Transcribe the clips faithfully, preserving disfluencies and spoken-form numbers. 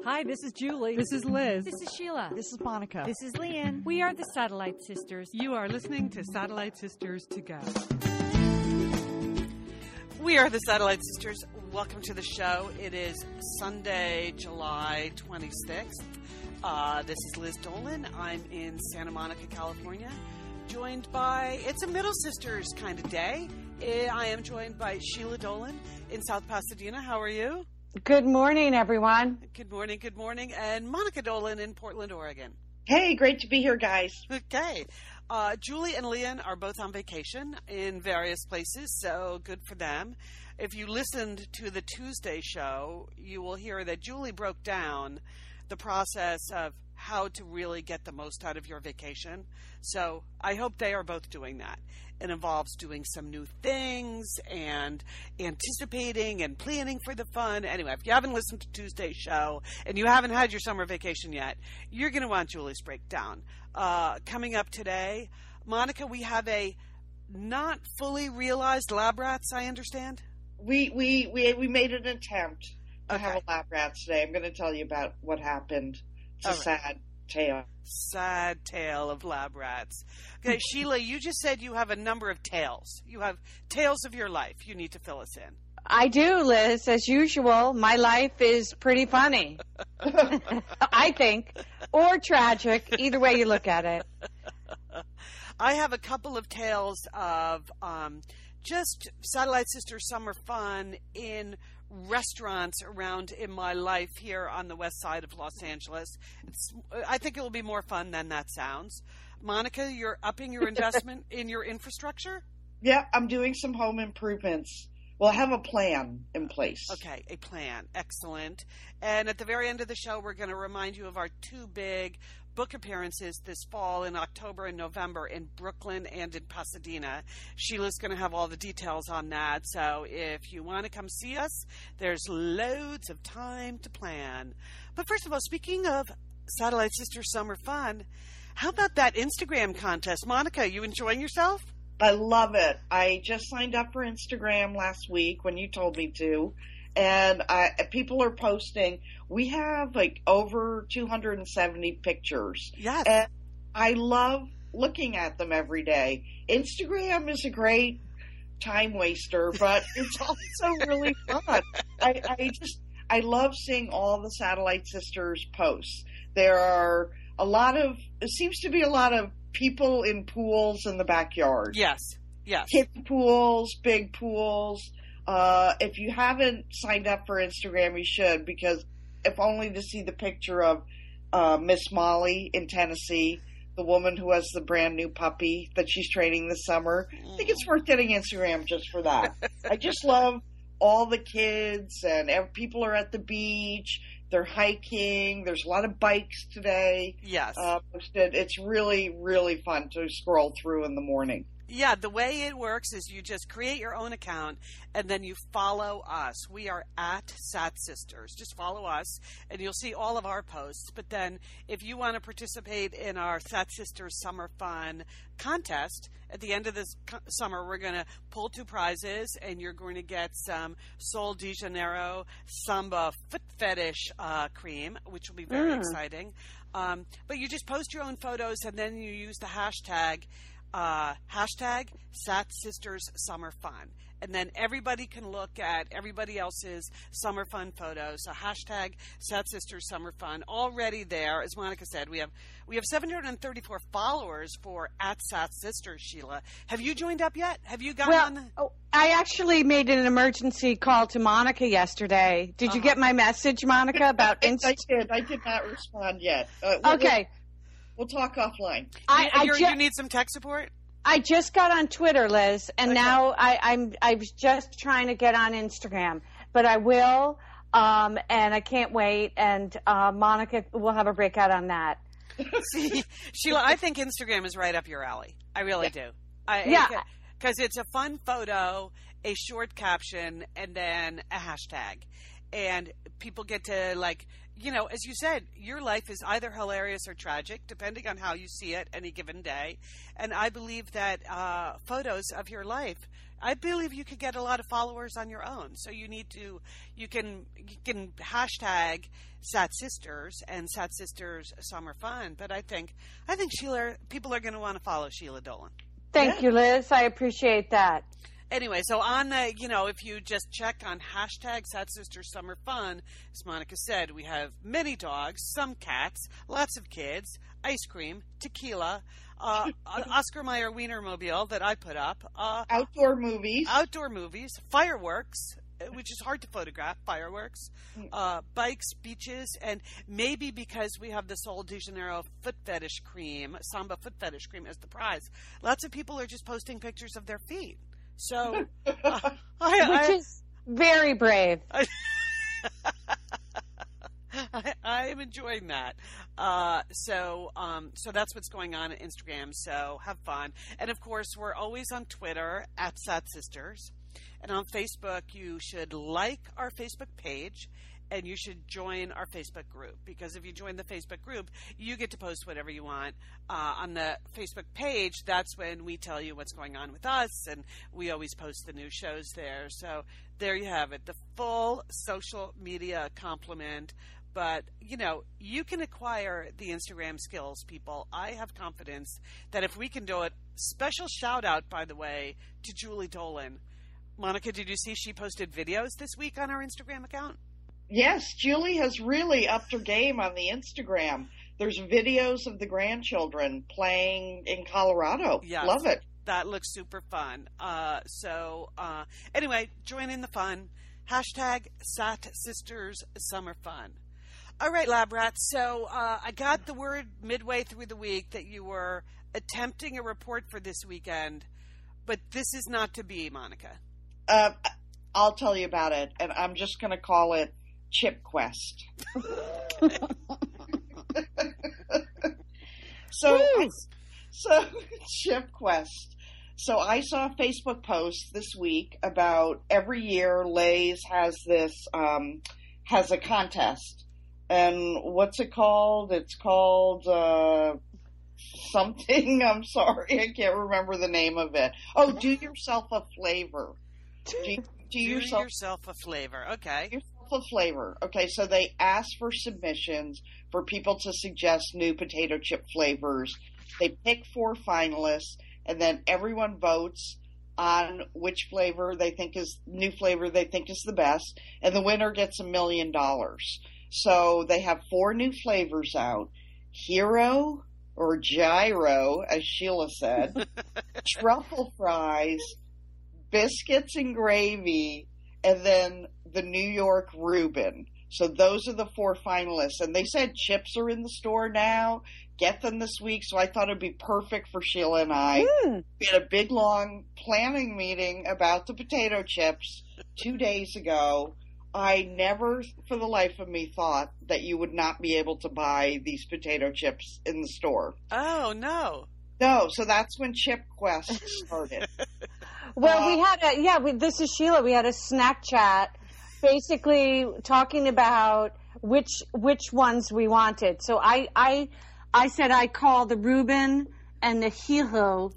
Hi, this is Julie. This is Liz. This is Sheila. This is Monica. This is Leanne. We are the Satellite Sisters. You are listening to Satellite Sisters to Go. We are the Satellite Sisters. Welcome to the show. It is Sunday, July twenty-sixth. Uh, this is Liz Dolan. I'm in Santa Monica, California, joined by, it's a Middle Sisters kind of day. I am joined by Sheila Dolan in South Pasadena. How are you? Good morning, everyone. Good morning, good morning. And Monica Dolan in Portland, Oregon. Hey, great to be here, guys. Okay. Uh, Julie and Leanne are both on vacation in various places, so good for them. If you listened to the Tuesday show, you will hear that Julie broke down the process of how to really get the most out of your vacation. So I hope they are both doing that. It involves doing some new things and anticipating and planning for the fun. Anyway, if you haven't listened to Tuesday's show and you haven't had your summer vacation yet, you're going to want Julie's breakdown. Uh, coming up today, Monica, we have a not fully realized lab rats, I understand? We we we, we made an attempt to Okay. have a lab rat today. I'm going to tell you about what happened. It's a All right. sad tale. Sad tale of lab rats. Okay, Sheila, you just said you have a number of tales. You have tales of your life. You need to fill us in. I do, Liz. As usual, my life is pretty funny. I think. Or tragic, either way you look at it. I have a couple of tales of um, just Satellite Sister summer fun in restaurants around in my life here on the west side of Los Angeles. It's, I think it will be more fun than that sounds. Monica, you're upping your investment in your infrastructure? Yeah, I'm doing some home improvements. Well, I have a plan in place. Okay, a plan. Excellent. And at the very end of the show, we're going to remind you of our two big book appearances this fall in October and November in Brooklyn and in Pasadena. Sheila's going to have all the details on that. So if you want to come see us, there's loads of time to plan. But first of all, speaking of Satellite Sister Summer Fun, how about that Instagram contest? Monica, you enjoying yourself? I love it. I just signed up for Instagram last week when you told me to. And I, people are posting. We have like over two hundred seventy pictures. Yes. And I love looking at them every day. Instagram is a great time waster, but it's also really fun. I, I just, I love seeing all the Satellite Sisters posts. There are a lot of, it seems to be a lot of people in pools in the backyard. Yes. Yes. Kiddie pools, big pools. Uh, if you haven't signed up for Instagram, you should, because if only to see the picture of uh, Miss Molly in Tennessee, the woman who has the brand new puppy that she's training this summer. I think it's worth getting Instagram just for that. I just love all the kids, and ev- people are at the beach. They're hiking. There's a lot of bikes today. Yes. Uh, posted. It's really, really fun to scroll through in the morning. Yeah, the way it works is you just create your own account and then you follow us. We are at Sat Sisters. Just follow us and you'll see all of our posts. But then if you want to participate in our Sat Sisters Summer Fun contest, at the end of this co- summer, we're going to pull two prizes and you're going to get some Sol de Janeiro Samba Foot Fetish uh, cream, which will be very Mm. exciting. Um, but you just post your own photos and then you use the hashtag Uh, hashtag Sat Sisters Summer Fun. And then everybody can look at everybody else's summer fun photos. So hashtag Sat Sisters Summer Fun already there. As Monica said, we have we have seven hundred thirty-four followers for at Sat Sisters, Sheila. Have you joined up yet? Have you gotten Well, on the... oh, I actually made an emergency call to Monica yesterday. Did you Uh-huh. get my message, Monica, about I Insta? did. I did not respond yet. Uh, we'll, Okay. We'll, we'll talk offline. I, I, You're- ju- you need some tech support? I just got on Twitter, Liz, and Okay. now I, I'm I was just trying to get on Instagram, but I will, um, and I can't wait. And uh, Monica will have a breakout on that. See, Sheila, I think Instagram is right up your alley. I really do. I, Yeah. Because it's a fun photo, a short caption, and then a hashtag. and people get to, like, you know, as you said, your life is either hilarious or tragic, depending on how you see it any given day. And I believe that uh, photos of your life, I believe you could get a lot of followers on your own. So you need to, you can, you can hashtag Sat Sisters and Sat Sisters Summer Fun. But I think, I think Sheila, people are going to want to follow Sheila Dolan. Thank yeah. you, Liz. I appreciate that. Anyway, so on the, you know, if you just check on hashtag Sat Sisters Summer Fun, as Monica said, we have many dogs, some cats, lots of kids, ice cream, tequila, uh, an Oscar Mayer Wienermobile that I put up, uh, outdoor movies, outdoor movies, fireworks, which is hard to photograph, fireworks, uh, bikes, beaches, and maybe because we have the Sol de Janeiro foot fetish cream, Samba foot fetish cream as the prize, lots of people are just posting pictures of their feet. So, uh, I, which I, is very brave. I, I, I am enjoying that. Uh, so, um, so that's what's going on on Instagram. So have fun. And of course, we're always on Twitter at Sat Sisters, and on Facebook. You should like our Facebook page. And you should join our Facebook group, because if you join the Facebook group, you get to post whatever you want. Uh, on the Facebook page, that's when we tell you what's going on with us, and we always post the new shows there. So there you have it, the full social media complement. But, you know, you can acquire the Instagram skills, people. I have confidence that if we can do it, special shout out, by the way, to Julie Dolan. Monica, did you see she posted videos this week on our Instagram account? Yes, Julie has really upped her game on the Instagram. There's videos of the grandchildren playing in Colorado. Yes, love it. That looks super fun. Uh, so uh, anyway, join in the fun. Hashtag Sat Sisters Summer Fun. All right, Lab Rats. So uh, I got the word midway through the week that you were attempting a report for this weekend, but this is not to be, Monica. Uh, I'll tell you about it, and I'm just going to call it Chip Quest. so, I, so Chip Quest. So I saw a Facebook post this week about every year Lay's has this um, has a contest, and what's it called? It's called uh, something. I'm sorry, I can't remember the name of it. Oh, do yourself a flavor. Do, do, do yourself, yourself a flavor. Okay. Yourself a flavor. Okay, so they ask for submissions for people to suggest new potato chip flavors. They pick four finalists, and then everyone votes on which flavor they think is new flavor they think is the best, and the winner gets a million dollars. So they have four new flavors out: Hero or Gyro, as Sheila said, truffle fries, biscuits and gravy, and then the New York Reuben. So those are the four finalists. And they said chips are in the store now. Get them this week. So I thought it'd be perfect for Sheila and I. Mm. We had a big, long planning meeting about the potato chips two days ago. I never, for the life of me, thought that you would not be able to buy these potato chips in the store. Oh, no. No, so that's when Chip Quest started. Well, uh, we had a, yeah, we, this is Sheila. We had a snack chat basically talking about which which ones we wanted. So I I, I said I call the Reuben and the Hero.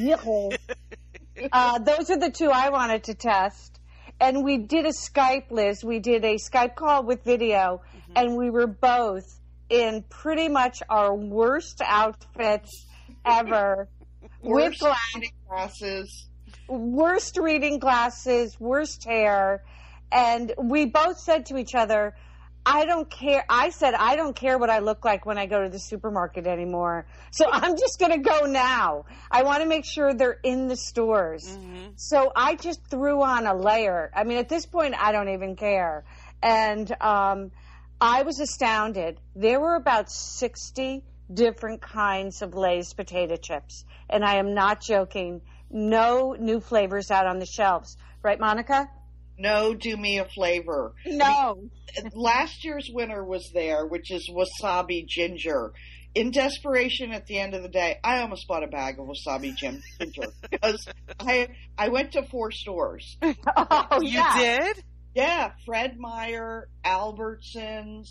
uh, those are the two I wanted to test. And we did a Skype, Liz. We did a Skype call with video, mm-hmm. and we were both in pretty much our worst outfits ever. Worst with reading glasses. Worst reading glasses, worst hair. And we both said to each other, I don't care. I said, I don't care what I look like when I go to the supermarket anymore. So I'm just going to go now. I want to make sure they're in the stores. Mm-hmm. So I just threw on a layer. I mean, at this point, I don't even care. And um, I was astounded. There were about sixty different kinds of Lay's potato chips. And I am not joking. No new flavors out on the shelves. Right, Monica? No, do me a flavor. No. The, last year's winner was there, which is wasabi ginger. In desperation, at the end of the day, I almost bought a bag of wasabi ginger because I I went to four stores. Oh, you yeah. did? Yeah, Fred Meyer, Albertsons,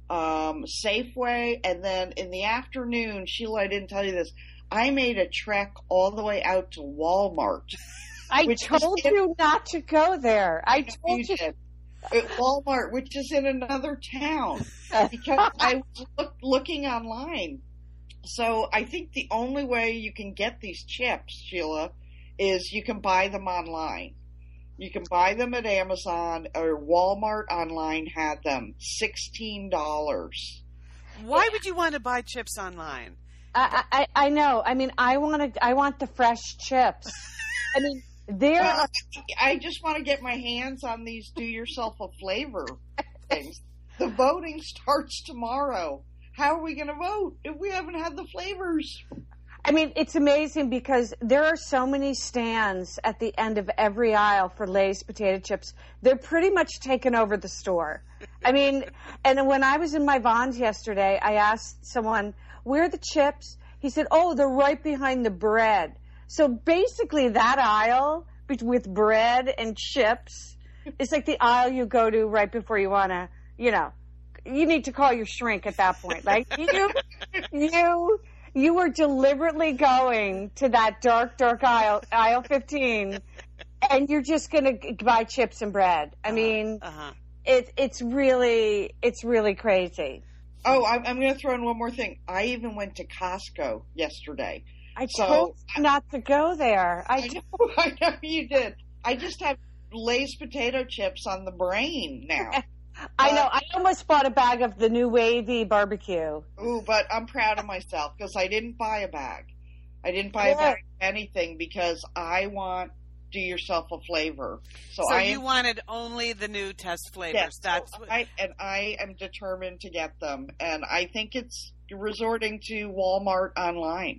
um, Safeway, and then in the afternoon, Sheila, I didn't tell you this, I made a trek all the way out to Walmart. I told in, you not to go there. I told you. you. At Walmart, which is in another town, because I was look, looking online. So I think the only way you can get these chips, Sheila, is you can buy them online. You can buy them at Amazon, or Walmart online had them, sixteen dollars. Why would you want to buy chips online? I, I, I know. I mean, I want to. I want the fresh chips. I mean, there. Well, Are... I just want to get my hands on these do-yourself-a-flavor things. The voting starts tomorrow. How are we going to vote if we haven't had the flavors? I mean, it's amazing because there are so many stands at the end of every aisle for Lay's potato chips. They're pretty much taken over the store. I mean, and when I was in my Vons yesterday, I asked someone, where are the chips? He said, oh, they're right behind the bread. So basically that aisle with bread and chips is like the aisle you go to right before you want to, you know, you need to call your shrink at that point. Like you, you... You were deliberately going to that dark, dark aisle, aisle fifteen, and you're just going to buy chips and bread. I uh-huh. mean, uh-huh. it, it's really, it's really crazy. Oh, I'm, I'm going to throw in one more thing. I even went to Costco yesterday. I so told you not to go there. I, I, know, I know you did. I just have Lay's potato chips on the brain now. I know. I almost bought a bag of the new wavy barbecue. Ooh, but I'm proud of myself because I didn't buy a bag. I didn't buy yeah. a bag of anything because I want do yourself a flavor. So, so I you am, wanted only the new test flavors. Yes, That's so what... I, and I am determined to get them. And I think it's resorting to Walmart online.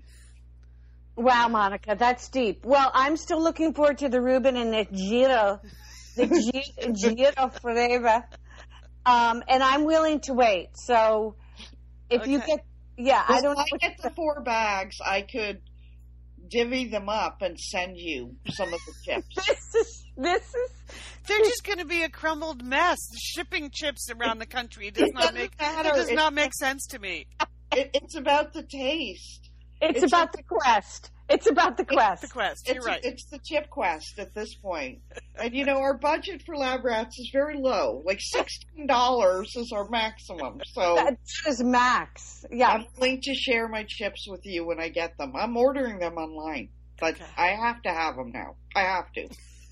Wow, Monica, that's deep. Well, I'm still looking forward to the Reuben and the Giro, the G- Giro flavor. Um, and I'm willing to wait. So if okay. you get, yeah, well, I don't know. If I get the four bags, I could divvy them up and send you some of the chips. this is, this is. They're just going to be a crumbled mess. Shipping chips around the country does it not make, matter. It does it's, not make sense to me. It, it's about the taste. It's, it's about a, the quest. It's about the quest. It's the quest. You're it's right. A, it's the chip quest at this point. And, you know, our budget for Lab Rats is very low. Like sixteen dollars is our maximum. So that is max. Yeah. I'm willing to share my chips with you when I get them. I'm ordering them online. But okay. I have to have them now. I have to.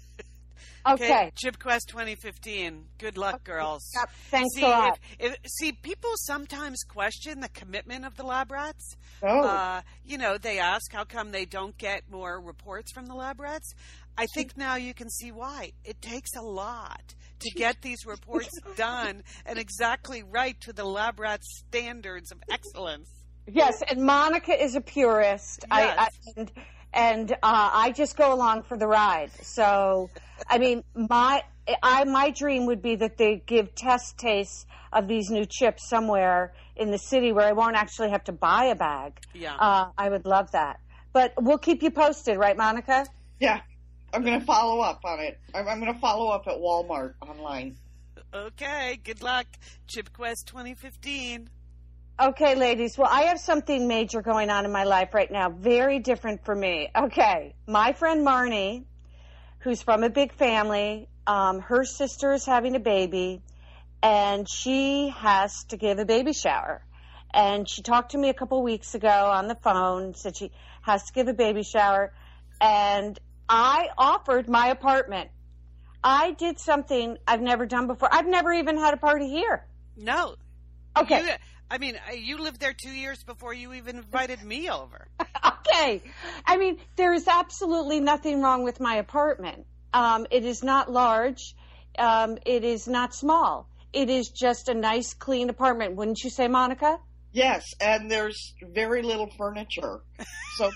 Okay. okay. Chip Quest twenty fifteen. Good luck, girls. Yep. Thanks see, a lot. If, if, see, people sometimes question the commitment of the Lab Rats. Oh. Uh, you know, they ask how come they don't get more reports from the Lab Rats. I think now you can see why. It takes a lot to get these reports done and exactly right to the Lab Rats standards of excellence. Yes, and Monica is a purist. Yes. I, I, and and uh, I just go along for the ride. So, I mean, my I my dream would be that they give test tastes of these new chips somewhere in the city where I won't actually have to buy a bag. Yeah, uh, I would love that. But we'll keep you posted, right, Monica? Yeah, I'm going to follow up on it. I'm, I'm going to follow up at Walmart online. Okay, good luck, Chip Quest twenty fifteen. Okay, ladies. Well, I have something major going on in my life right now. Very different for me. Okay. My friend Marnie, who's from a big family, um, her sister is having a baby, and she has to give a baby shower. And she talked to me a couple weeks ago on the phone, said she has to give a baby shower. And I offered my apartment. I did something I've never done before. I've never even had a party here. No. Okay. You, I mean, you lived there two years before you even invited me over. Okay. I mean, there is absolutely nothing wrong with my apartment. Um, it is not large. Um, it is not small. It is just a nice, clean apartment. Wouldn't you say, Monica? Yes, and there's very little furniture. So,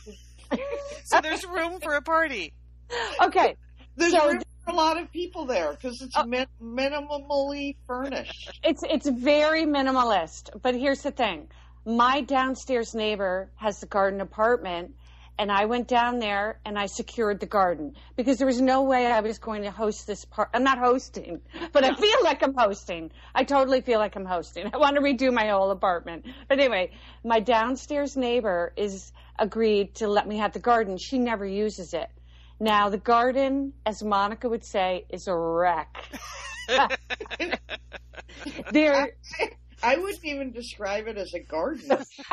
so there's room for a party. Okay. There's so, room for a lot of people there because it's uh, min- minimally furnished. It's it's very minimalist. But here's the thing. My downstairs neighbor has the garden apartment, And I went down there and I secured the garden because there was no way I was going to host this part. I'm not hosting, but I feel like I'm hosting. I totally feel like I'm hosting. I want to redo my whole apartment. But anyway, my downstairs neighbor is agreed to let me have the garden. She never uses it. Now, the garden, as Monica would say, is a wreck. there. I, I wouldn't even describe it as a garden.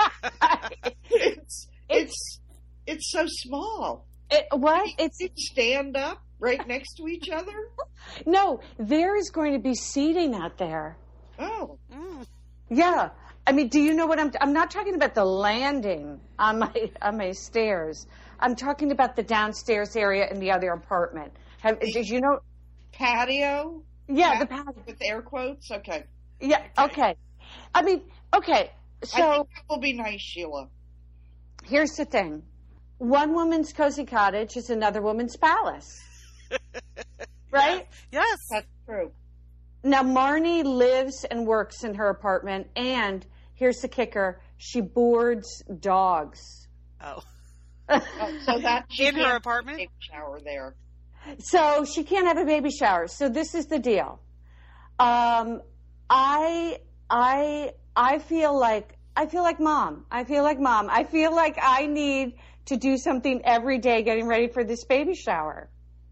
it's it's it's so small. It, what? It's you stand up right next to each other. No, there is going to be seating out there. Oh, Mm. Yeah. I mean, do you know what I'm? I'm not talking about the landing on my on my stairs. I'm talking about the downstairs area in the other apartment. Have, did you know? patio. Yeah, the Patio patio. with air quotes. Okay. Yeah. Okay. I mean, okay. I So think that will be nice, Sheila. here's the thing: one woman's cozy cottage is another woman's palace, right? Yes. That's true. Now, Marnie lives and works in her apartment, and here's the kicker: she boards dogs. Oh. Oh, so that she In her can't apartment? take a shower there. So she can't have a baby shower. So this is the deal. Um, I, I, I feel like I feel like mom. I feel like mom. I feel like I need to do something every day, getting ready for this baby shower.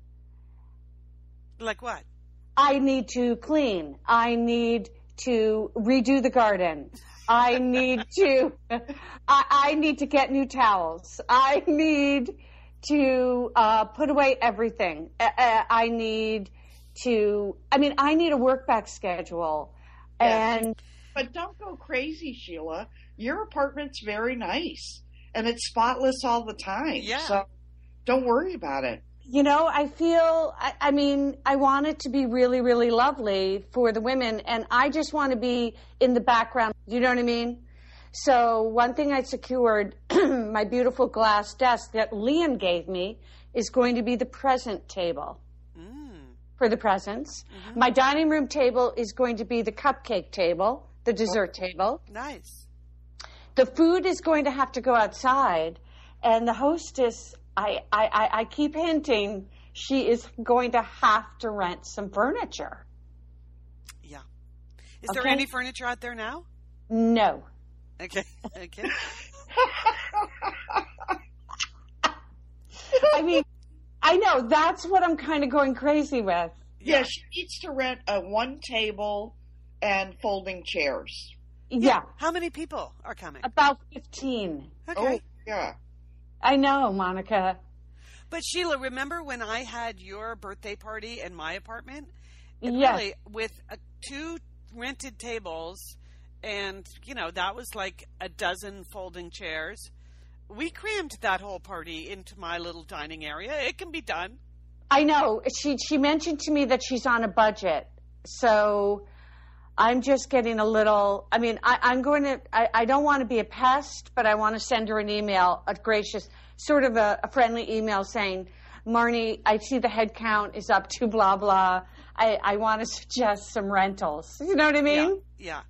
Like what? I need to clean. I need to redo the garden. I need to, I, I need to get new towels. I need to uh, put away everything. Uh, uh, I need to, I mean, I need a work back schedule. Yeah. And But don't go crazy, Sheila. Your apartment's very nice, and it's spotless all the time. Yeah. So don't worry about it. you know, I feel, I, I mean, I want it to be really, really lovely for the women, and I just want to be in the background. You know what I mean? So one thing I secured, my beautiful glass desk that Leon gave me, is going to be the present table Mm. for the presents. My dining room table is going to be the cupcake table, the dessert table. Nice. The food is going to have to go outside, and the hostess, I, I, I, I keep hinting, she is going to have to rent some furniture. Yeah. Is there Okay. any furniture out there now? No. Okay. Okay. I mean, I know, that's what I'm kind of going crazy with. Yeah, she needs to rent a one table and folding chairs. Yeah, How many people are coming? about fifteen. Okay. Oh, yeah. I know, Monica. But Sheila, remember when I had your birthday party in my apartment? And Yes. Really, with uh, two rented tables, and you know that was like a dozen folding chairs. We crammed that whole party into my little dining area. It can be done. I know. She she mentioned to me that she's on a budget. So I'm just getting a little, I mean, I, I'm going to, I, I don't want to be a pest, but I want to send her an email, a gracious, sort of a, a friendly email saying, Marnie, I see the head count is up to blah, blah. I, I want to suggest some rentals. You know what I mean? Yeah.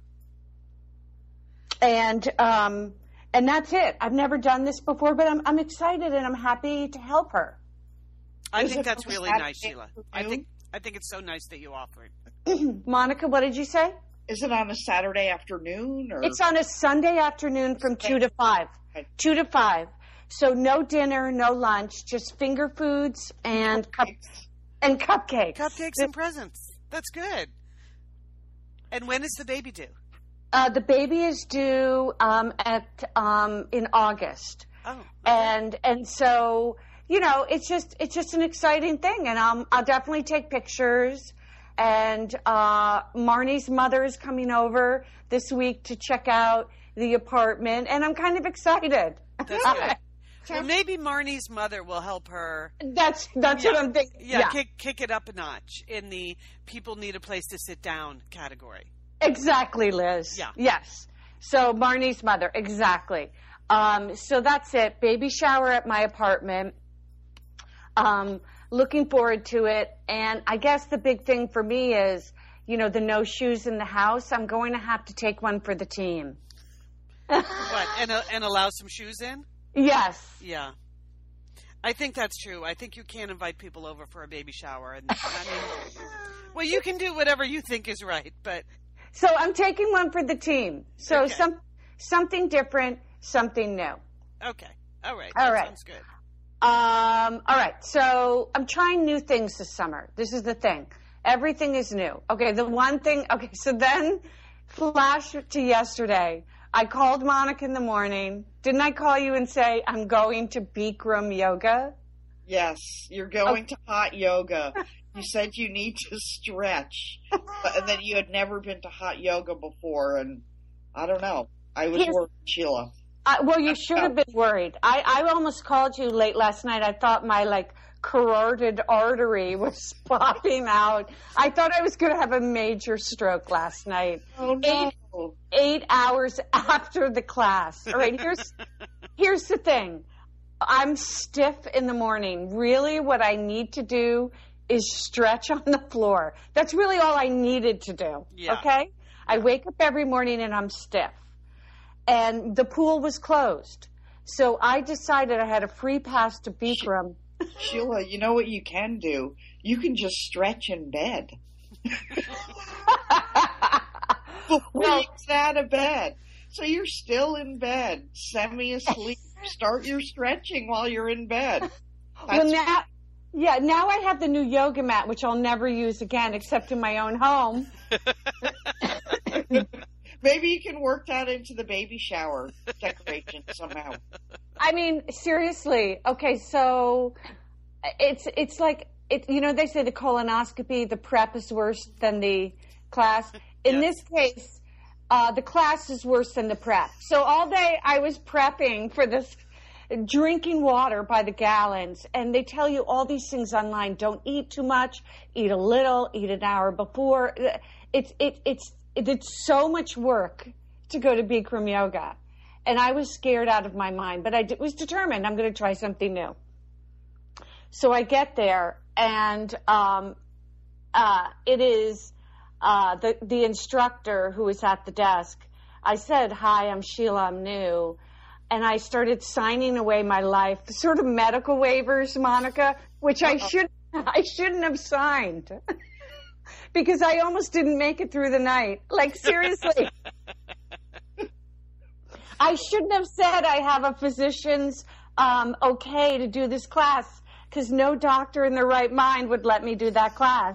And, um, and that's it. I've never done this before, but I'm, I'm excited and I'm happy to help her. I Is think it that's on really Saturday nice, Sheila. I afternoon? think I think it's so nice that you offered. Monica, what did you say? Is it on a Saturday afternoon or? It's on a Sunday afternoon from two to five. Okay. Two to five. So no dinner, no lunch, just finger foods and cup and cupcakes. Cupcakes and presents. That's good. And when is the baby due? Uh, the baby is due um, at um, in August, Oh. okay. and and so you know it's just it's just an exciting thing, and um, I'll definitely take pictures. And uh, Marnie's mother is coming over this week to check out the apartment, and I'm kind of excited. That's good. Well, maybe Marnie's mother will help her. That's that's Yeah. what I'm thinking. Yeah, Kick, kick it up a notch in the people need a place to sit down category. Exactly, Liz. Yeah. Yes. So Marnie's mother, exactly. Um, so that's it. Baby shower at my apartment. Um, looking forward to it. And I guess the big thing for me is, you know, the no shoes in the house. I'm going to have to take one for the team. What? And uh, and allow some shoes in? Yes. Yeah. I think that's true. I think you can't invite people over for a baby shower. And I mean, well, you can do whatever you think is right, but So I'm taking one for the team. So Okay. some something different, something new. okay. All right. All that right. sounds good. Um, all right. So I'm trying new things this summer. This is the thing. Everything is new. Okay. The one thing. Okay. So then flash to yesterday. I called Monica in the morning. Didn't I call you and say I'm going to Bikram yoga? Yes, you're going to hot yoga. You said you need to stretch, but, and that you had never been to hot yoga before, and I don't know. I was Here's- worried, Sheila. Uh, well, you should have been worried. I, I almost called you late last night. I thought my like carotid artery was popping out. I thought I was going to have a major stroke last night. Oh Eight, eight hours after the class. All right, here's here's the thing. I'm stiff in the morning. Really, what I need to do is stretch on the floor. That's really all I needed to do. Yeah. Okay? I wake up every morning and I'm stiff. And the pool was closed. So I decided I had a free pass to Bikram. Sheila, you know what you can do? You can just stretch in bed. Before Well- you get out of bed. So you're still in bed, semi-asleep. Start your stretching while you're in bed. Well, That's- now, yeah, now I have the new yoga mat, which I'll never use again except in my own home. Maybe you can work that into the baby shower decoration somehow. I mean, seriously. Okay, so it's it's like it. You know, they say the colonoscopy, the prep is worse than the class. In Yes. this case, uh, the class is worse than the prep. So all day I was prepping for this, drinking water by the gallons, and they tell you all these things online. Don't eat too much. Eat a little. Eat an hour before. It's it it's it's so much work to go to Bikram yoga. And I was scared out of my mind, but I d- was determined I'm going to try something new. So I get there, and um, uh, it is uh, the the instructor who is at the desk. I said, "Hi, I'm Sheila. I'm new," and I started signing away my life, sort of medical waivers, Monica, which I should I shouldn't have signed because I almost didn't make it through the night. Like seriously. I shouldn't have said I have a physician's um, okay to do this class because no doctor in their right mind would let me do that class.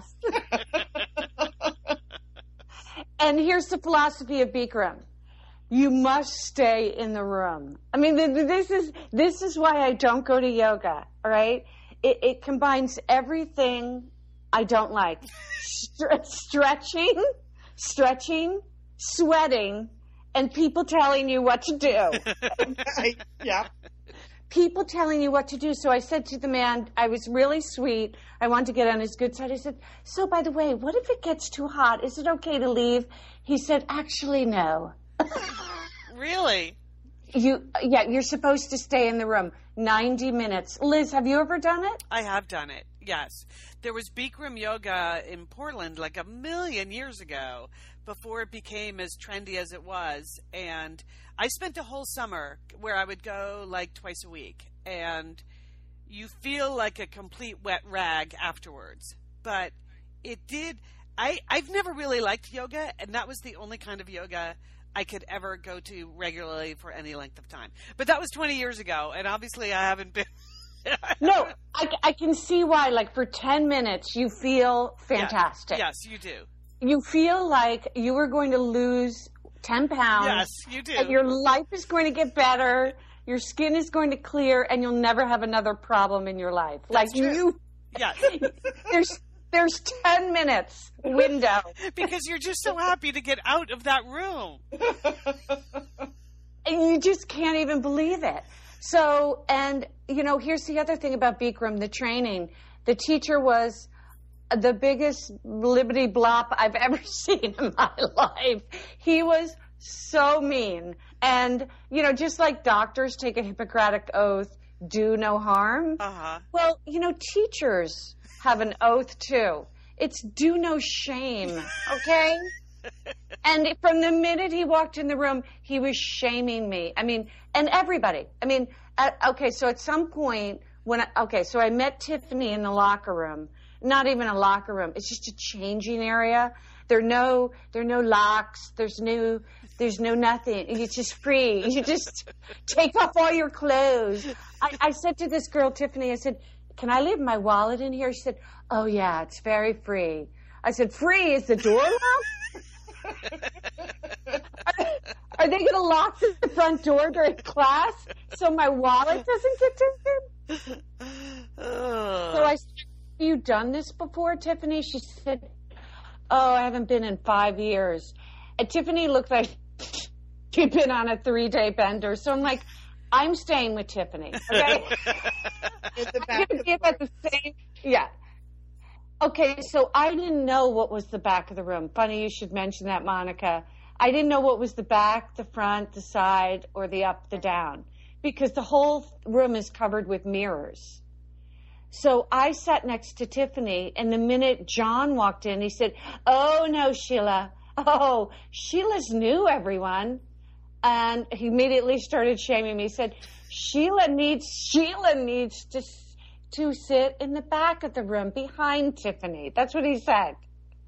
And here's the philosophy of Bikram. You must stay in the room. I mean, th- th- this is this is why I don't go to yoga, all right? It, it combines everything I don't like. Stre- stretching, stretching, sweating, and people telling you what to do. I, yeah. People telling you what to do. So I said to the man, I was really sweet. I wanted to get on his good side. I said, so by the way, what if it gets too hot? Is it okay to leave? He said, actually, no. Really? You, yeah, you're supposed to stay in the room ninety minutes. Liz, have you ever done it? I have done it, yes. There was Bikram yoga in Portland like a million years ago before it became as trendy as it was. And I spent a whole summer where I would go like twice a week. And you feel like a complete wet rag afterwards. But it did... I, I've never really liked yoga, and that was the only kind of yoga I could ever go to regularly for any length of time. But that was twenty years ago, and obviously I haven't been... No, I, I can see why. Like for ten minutes, you feel fantastic. Yes, you do. You feel like you are going to lose ten pounds. Yes, you do. And your life is going to get better. Your skin is going to clear, and you'll never have another problem in your life. That's like true. you, Yes, there's there's ten minutes window. because you're just so happy to get out of that room. And you just can't even believe it. So, and, you know, here's the other thing about Bikram, the training. The teacher was the biggest blibbity blop I've ever seen in my life. He was so mean. And, you know, just like doctors take a Hippocratic oath, do no harm. Uh-huh. Well, you know, teachers have an oath too. It's do no shame, okay? And from the minute he walked in the room, he was shaming me. I mean, and everybody. I mean, at, okay, so at some point when I, okay, so I met Tiffany in the locker room. Not even a locker room. It's just a changing area. There are no there are no locks. There's no there's no nothing. It's just free. You just take off all your clothes. I, I said to this girl, Tiffany, I said, "Can I leave my wallet in here?" She said, "Oh yeah, it's very free." I said, "Free? Is the door locked?" Are they going to lock the front door during class so my wallet doesn't get taken? So I said, "Have you done this before, Tiffany?" She said, "Oh, I haven't been in five years." And Tiffany looked like she'd been on a three-day bender. So I'm like, I'm staying with Tiffany. Okay? I'm going to be at the same. Yeah. Okay, so I didn't know what was the back of the room. Funny you should mention that, Monica. I didn't know what was the back, the front, the side, or the up, the down, because the whole room is covered with mirrors. So I sat next to Tiffany, and the minute John walked in, he said, "Oh, no, Sheila. Oh, Sheila's new, everyone." And he immediately started shaming me. He said, Sheila needs, Sheila needs to, to sit in the back of the room behind Tiffany. That's what he said.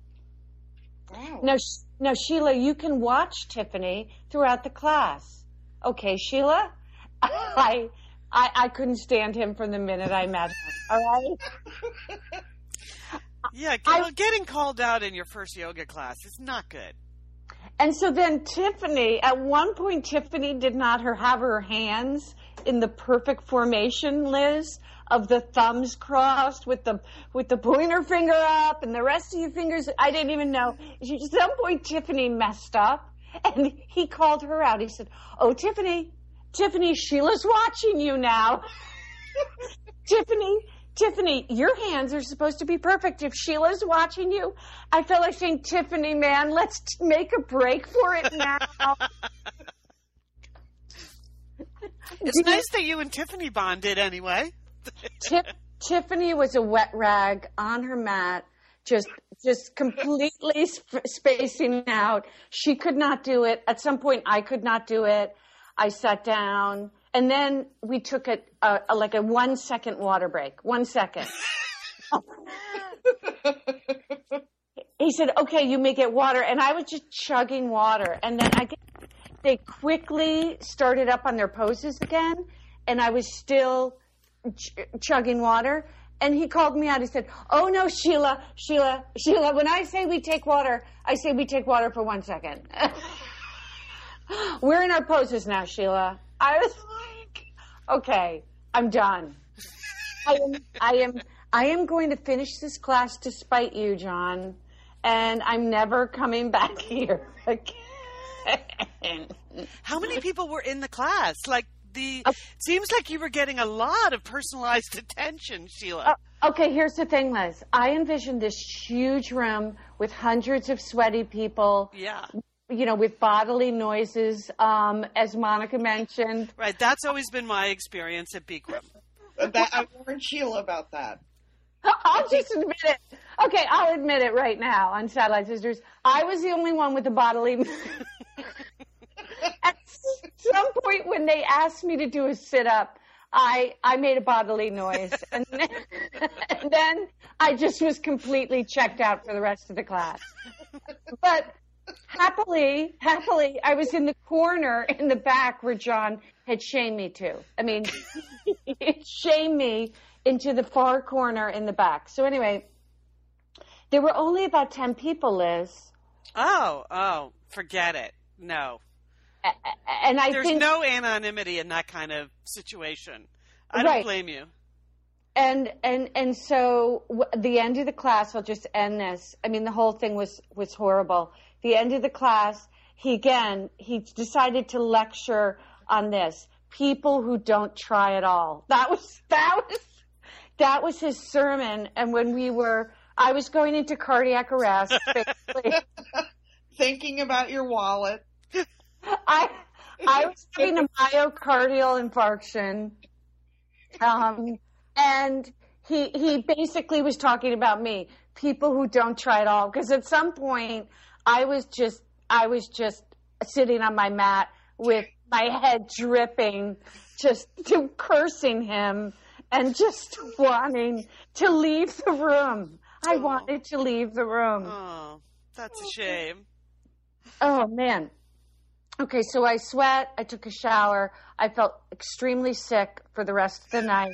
Wow. Now, now, Sheila, you can watch Tiffany throughout the class. Okay, Sheila? I, I I couldn't stand him from the minute I met him. All right? Yeah, I, getting called out in your first yoga class is not good. And so then Tiffany, at one point, Tiffany did not her have her hands in the perfect formation, Liz, of the thumbs crossed with the with the pointer finger up and the rest of your fingers. I didn't even know. At some point, Tiffany messed up, and he called her out. He said, "Oh, Tiffany, Tiffany, Sheila's watching you now." Tiffany, Tiffany, your hands are supposed to be perfect. If Sheila's watching you, I felt like saying, Tiffany, man, let's t- make a break for it now. It's nice that you and Tiffany bonded anyway. Tip, Tiffany was a wet rag on her mat, just just completely sp- spacing out. She could not do it. At some point, I could not do it. I sat down, and then we took a, a, a like a one second water break. One second. He said, "Okay, you may get water," and I was just chugging water, and then I get, they quickly started up on their poses again, and I was still ch- chugging water. And he called me out. He said, "Oh no, Sheila, Sheila, Sheila. When I say we take water, I say we take water for one second." We're in our poses now, Sheila. I was like, okay, I'm done. I am, I am, I am going to finish this class to spite you, John, and I'm never coming back here again. How many people were in the class? Like the, uh, seems like you were getting a lot of personalized attention, Sheila. Uh, okay, here's the thing, Liz. I envisioned this huge room with hundreds of sweaty people. Yeah. You know, with bodily noises, um, as Monica mentioned. Right, that's always been my experience at Bikram. That, I warned Sheila about that. I'll just admit it. Okay, I'll admit it right now on Satellite Sisters. I was the only one with the bodily. At some point when they asked me to do a sit-up, I, I made a bodily noise. And then, and then I just was completely checked out for the rest of the class. But happily, happily, I was in the corner in the back where John had shamed me to. I mean, it shamed me into the far corner in the back. So anyway, there were only about ten people, Liz. Oh, oh, forget it. No. And I There's think, no anonymity in that kind of situation. I don't right. blame you. And and and so w- the end of the class, I'll just end this. I mean, the whole thing was was horrible. The end of the class, he again, he decided to lecture on this. People who don't try at all. That was that was that was his sermon. And when we were, I was going into cardiac arrest, basically. Thinking about your wallet. I I was having a myocardial infarction. Um, and he he basically was talking about me, people who don't try at all. Because at some point, I was just I was just sitting on my mat with my head dripping, just to cursing him and just wanting to leave the room. I Oh. wanted to leave the room. Oh, that's a shame. Oh, man. Okay, so I sweat. I took a shower. I felt extremely sick for the rest of the night.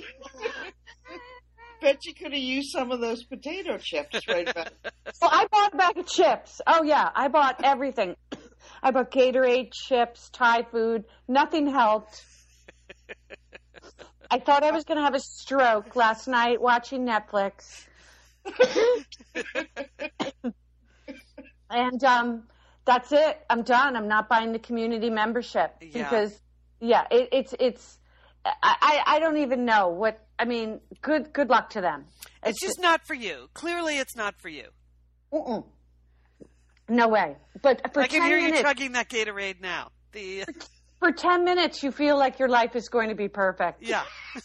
Bet you could have used some of those potato chips right about. Well, I bought a bag of chips. Oh, yeah. I bought everything. I bought Gatorade, chips, Thai food. Nothing helped. I thought I was going to have a stroke last night watching Netflix. And um, that's it. I'm done. I'm not buying the community membership Yeah. because, yeah, it, it's it's. I, I don't even know what. I mean, good good luck to them. It's just not for you. Clearly, it's not for you. Mm-mm. No way. But for I can ten hear minutes, you chugging that Gatorade now. The for ten minutes, you feel like your life is going to be perfect. yeah.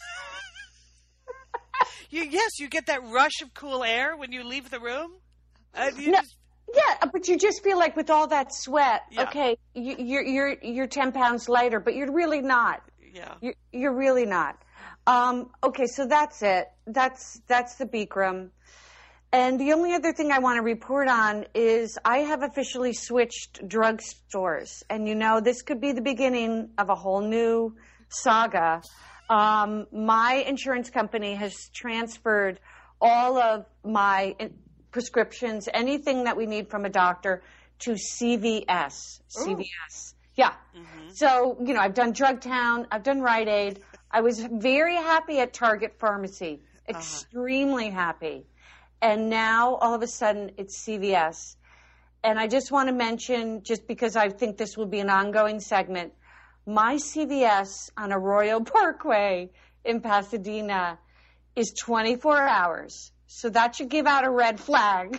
you yes, you get that rush of cool air when you leave the room. And you No. just, Yeah, but you just feel like with all that sweat, Yeah. okay, you, you're you're you're ten pounds lighter, but you're really not. yeah. You're, you're really not. Um, okay, so that's it. That's that's the Bikram. And the only other thing I want to report on is I have officially switched drugstores, and you know this could be the beginning of a whole new saga. Um, my insurance company has transferred all of my in- prescriptions, anything that we need from a doctor, to C V S. C V S. Yeah. Mm-hmm. So, you know, I've done Drugtown, I've done Rite Aid. I was very happy at Target Pharmacy, extremely happy. And now, all of a sudden, it's C V S. And I just want to mention, just because I think this will be an ongoing segment, my C V S on Arroyo Parkway in Pasadena is twenty-four hours. So that should give out a red flag.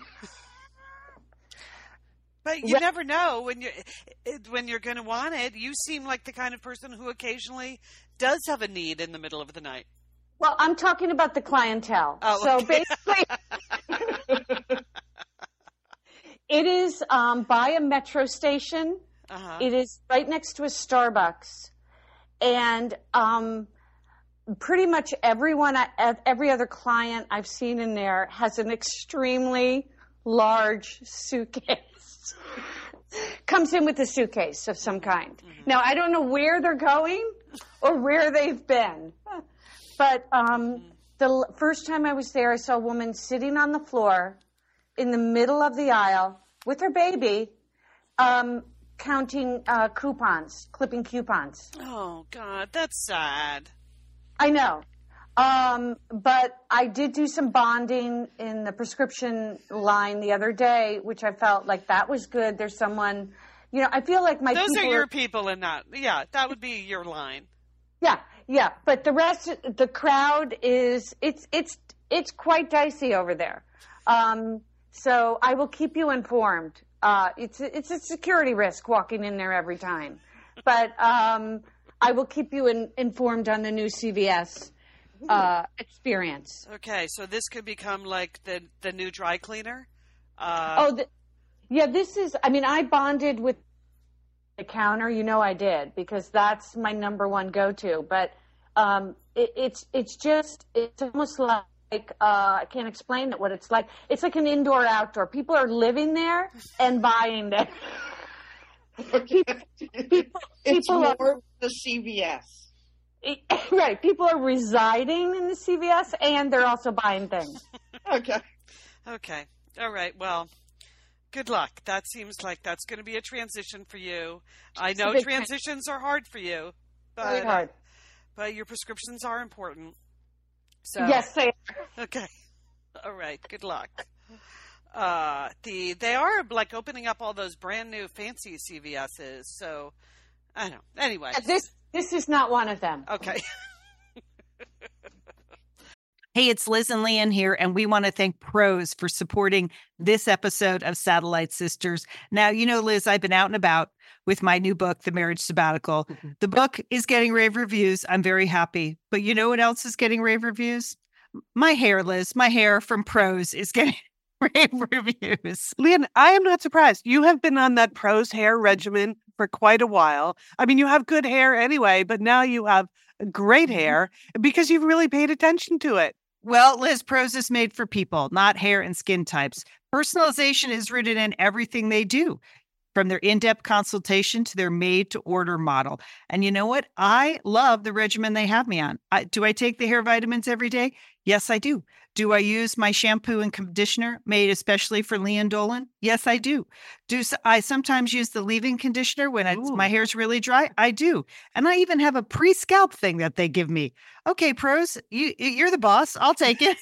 But you never know when you're when you're going to want it. You seem like the kind of person who occasionally does have a need in the middle of the night. Well, I'm talking about the clientele. Oh, so okay. basically, it is um, by a metro station. Uh-huh. It is right next to a Starbucks. And um, pretty much everyone, I- every other client I've seen in there has an extremely large suitcase. Comes in with a suitcase of some kind. Mm-hmm. Now, I don't know where they're going or where they've been. But um, the l- first time I was there, I saw a woman sitting on the floor in the middle of the aisle with her baby, um, counting uh, coupons, clipping coupons. Oh God, that's sad. I know. Um, but I did do some bonding in the prescription line the other day, which I felt like that was good. There's someone, you know, I feel like my Those are people your are, people, and not yeah. That would be your line. yeah, yeah. But the rest, the crowd is, it's, it's, it's quite dicey over there. Um, so I will keep you informed. Uh, it's, it's a security risk walking in there every time, but, um, I will keep you in, informed on the new C V S uh, experience. Okay, so this could become like the the new dry cleaner. Uh, Oh, the, yeah, this is, I mean, I bonded with the counter, you know I did, because that's my number one go-to. But um, it, it's it's just, it's almost like, uh, I can't explain it, what it's like. It's like an indoor-outdoor. People are living there and buying there. people, people, It's people more are, the C V S. right, people are residing in the C V S and they're also buying things. Okay. okay, all right. Well, good luck. That seems like that's going to be a transition for you. I It's a know big transitions are hard for you, but Very hard. but your prescriptions are important. So Yes, they okay, all right. Good luck. Uh, the they are like opening up all those brand new fancy C V S's. So I don't know. Anyway, This this is not one of them. okay. Hey, it's Liz and Leanne here, and we want to thank Prose for supporting this episode of Satellite Sisters. Now, you know, Liz, I've been out and about with my new book, The Marriage Sabbatical. Mm-hmm. The book is getting rave reviews. I'm very happy. But you know what else is getting rave reviews? My hair, Liz. My hair from Prose is getting rave reviews. Leanne, I am not surprised. You have been on that Prose hair regimen for quite a while. I mean, you have good hair anyway, but now you have great hair because you've really paid attention to it. Well, Liz, Prose is made for people, not hair and skin types. Personalization is rooted in everything they do, from their in-depth consultation to their made-to-order model. And you know what? I love the regimen they have me on. I, do I take the hair vitamins every day? Yes, I do. Do I use my shampoo and conditioner made especially for Lian Dolan? Yes, I do. Do I sometimes use the leave-in conditioner when it's, my hair's really dry? I do. And I even have a pre-scalp thing that they give me. Okay, Prose, you, you're the boss. I'll take it.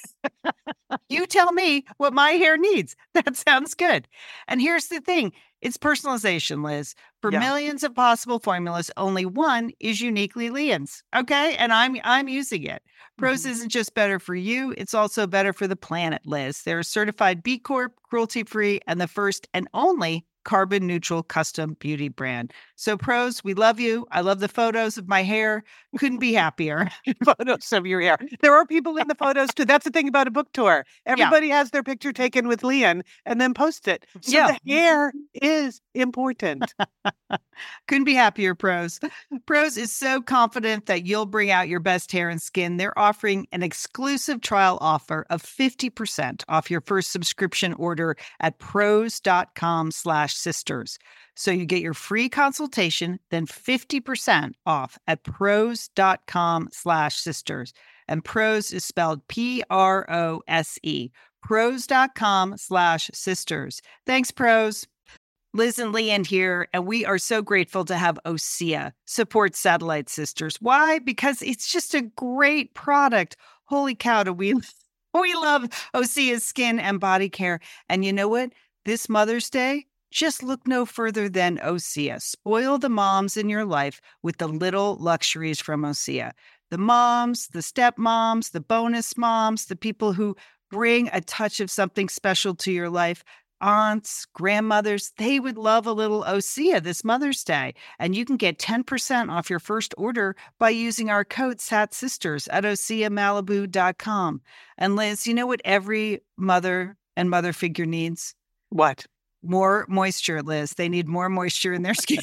You tell me what my hair needs. That sounds good. And here's the thing. It's personalization, Liz. For Yeah. millions of possible formulas, only one is uniquely Lian's. Okay? And I'm I'm using it. Prose Mhm. isn't just better for you, it's also better for the planet, Liz. They're a certified B Corp, cruelty-free, and the first and only carbon neutral custom beauty brand. So Prose, we love you. I love the photos of my hair. Couldn't be happier. Photos of your hair. There are people in the photos too. That's the thing about a book tour. Everybody has their picture taken with Lian and then post it. So Yeah. the hair is important. Couldn't be happier, Prose. Prose is so confident that you'll bring out your best hair and skin. They're offering an exclusive trial offer of fifty percent off your first subscription order at prose.com slash sisters. So you get your free consultation, then fifty percent off at prose.com slash sisters. And Prose is spelled P R O S E. Prose.com slash sisters. Thanks, Prose. Liz and Lian here, and we are so grateful to have Osea support Satellite Sisters. Why? Because it's just a great product. Holy cow, do we, we love Osea's skin and body care. And you know what? This Mother's Day, just look no further than Osea. Spoil the moms in your life with the little luxuries from Osea. The moms, the stepmoms, the bonus moms, the people who bring a touch of something special to your life. Aunts, grandmothers, they would love a little Osea this Mother's Day. And you can get ten percent off your first order by using our code SATSisters at osea malibu dot com. And Liz, you know what every mother and mother figure needs? What? More moisture, Liz. They need more moisture in their skin.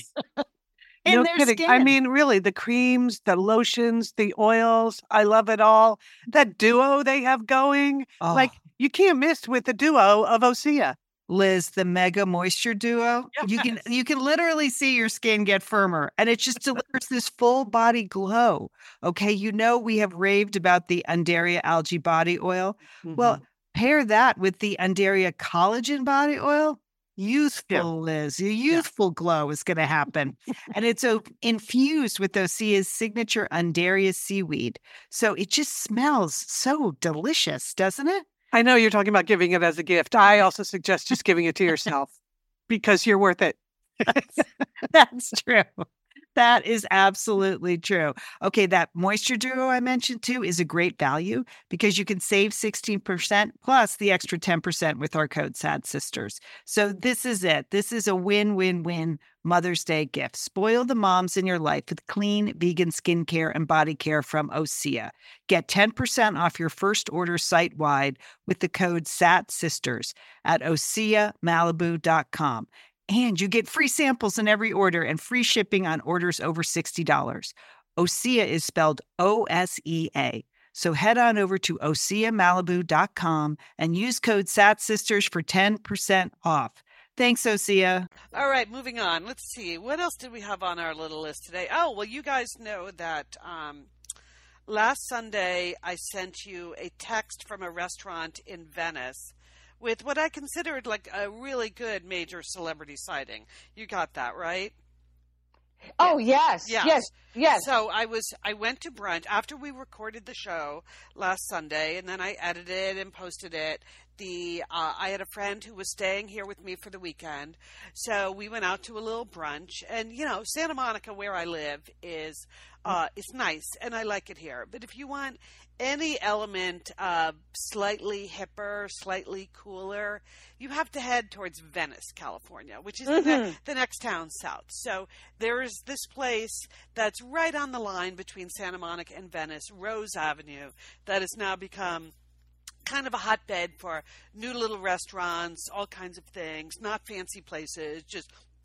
in No their kidding. skin. I mean, really, the creams, the lotions, the oils, I love it all. That duo they have going, Oh, like you can't miss with the duo of Osea. Liz, the Mega Moisture Duo. You can you can literally see your skin get firmer, and it just delivers this full body glow. Okay, you know we have raved about the Undaria Algae Body Oil. Well, pair that with the Undaria Collagen Body Oil. Youthful, Yeah. Liz. Your youthful glow is going to happen. And it's o- infused with Osea's signature Undaria seaweed. So it just smells so delicious, doesn't it? I know you're talking about giving it as a gift. I also suggest just giving it to yourself because you're worth it. That's true. That is absolutely true. Okay, that Moisture Duo I mentioned too is a great value because you can save sixteen percent plus the extra ten percent with our code SADSisters. So this is it. This is a win-win-win Mother's Day gift. Spoil the moms in your life with clean vegan skincare and body care from Osea. Get ten percent off your first order site-wide with the code SATSisters at osea malibu dot com. And you get free samples in every order and free shipping on orders over sixty dollars. Osea is spelled O S E A. So head on over to osea malibu dot com and use code SATSisters for ten percent off. Thanks, Osea. All right, moving on. Let's see. What else did we have on our little list today? Oh, well, you guys know that um, last Sunday I sent you a text from a restaurant in Venice with what I considered like a really good major celebrity sighting. You got that, right? Oh, yes. Yes. Yes. Yes. So I was I went to brunch after we recorded the show last Sunday, and then I edited and posted it. The uh, I had a friend who was staying here with me for the weekend, so we went out to a little brunch. And you know, Santa Monica, where I live, is uh, it's nice, and I like it here. But if you want any element uh, slightly hipper, slightly cooler, you have to head towards Venice, California, which is Mhm. the, ne- the next town south. So there is this place that's right on the line between Santa Monica and Venice, Rose Avenue, that has now become kind of a hotbed for new little restaurants, all kinds of things, not fancy places, just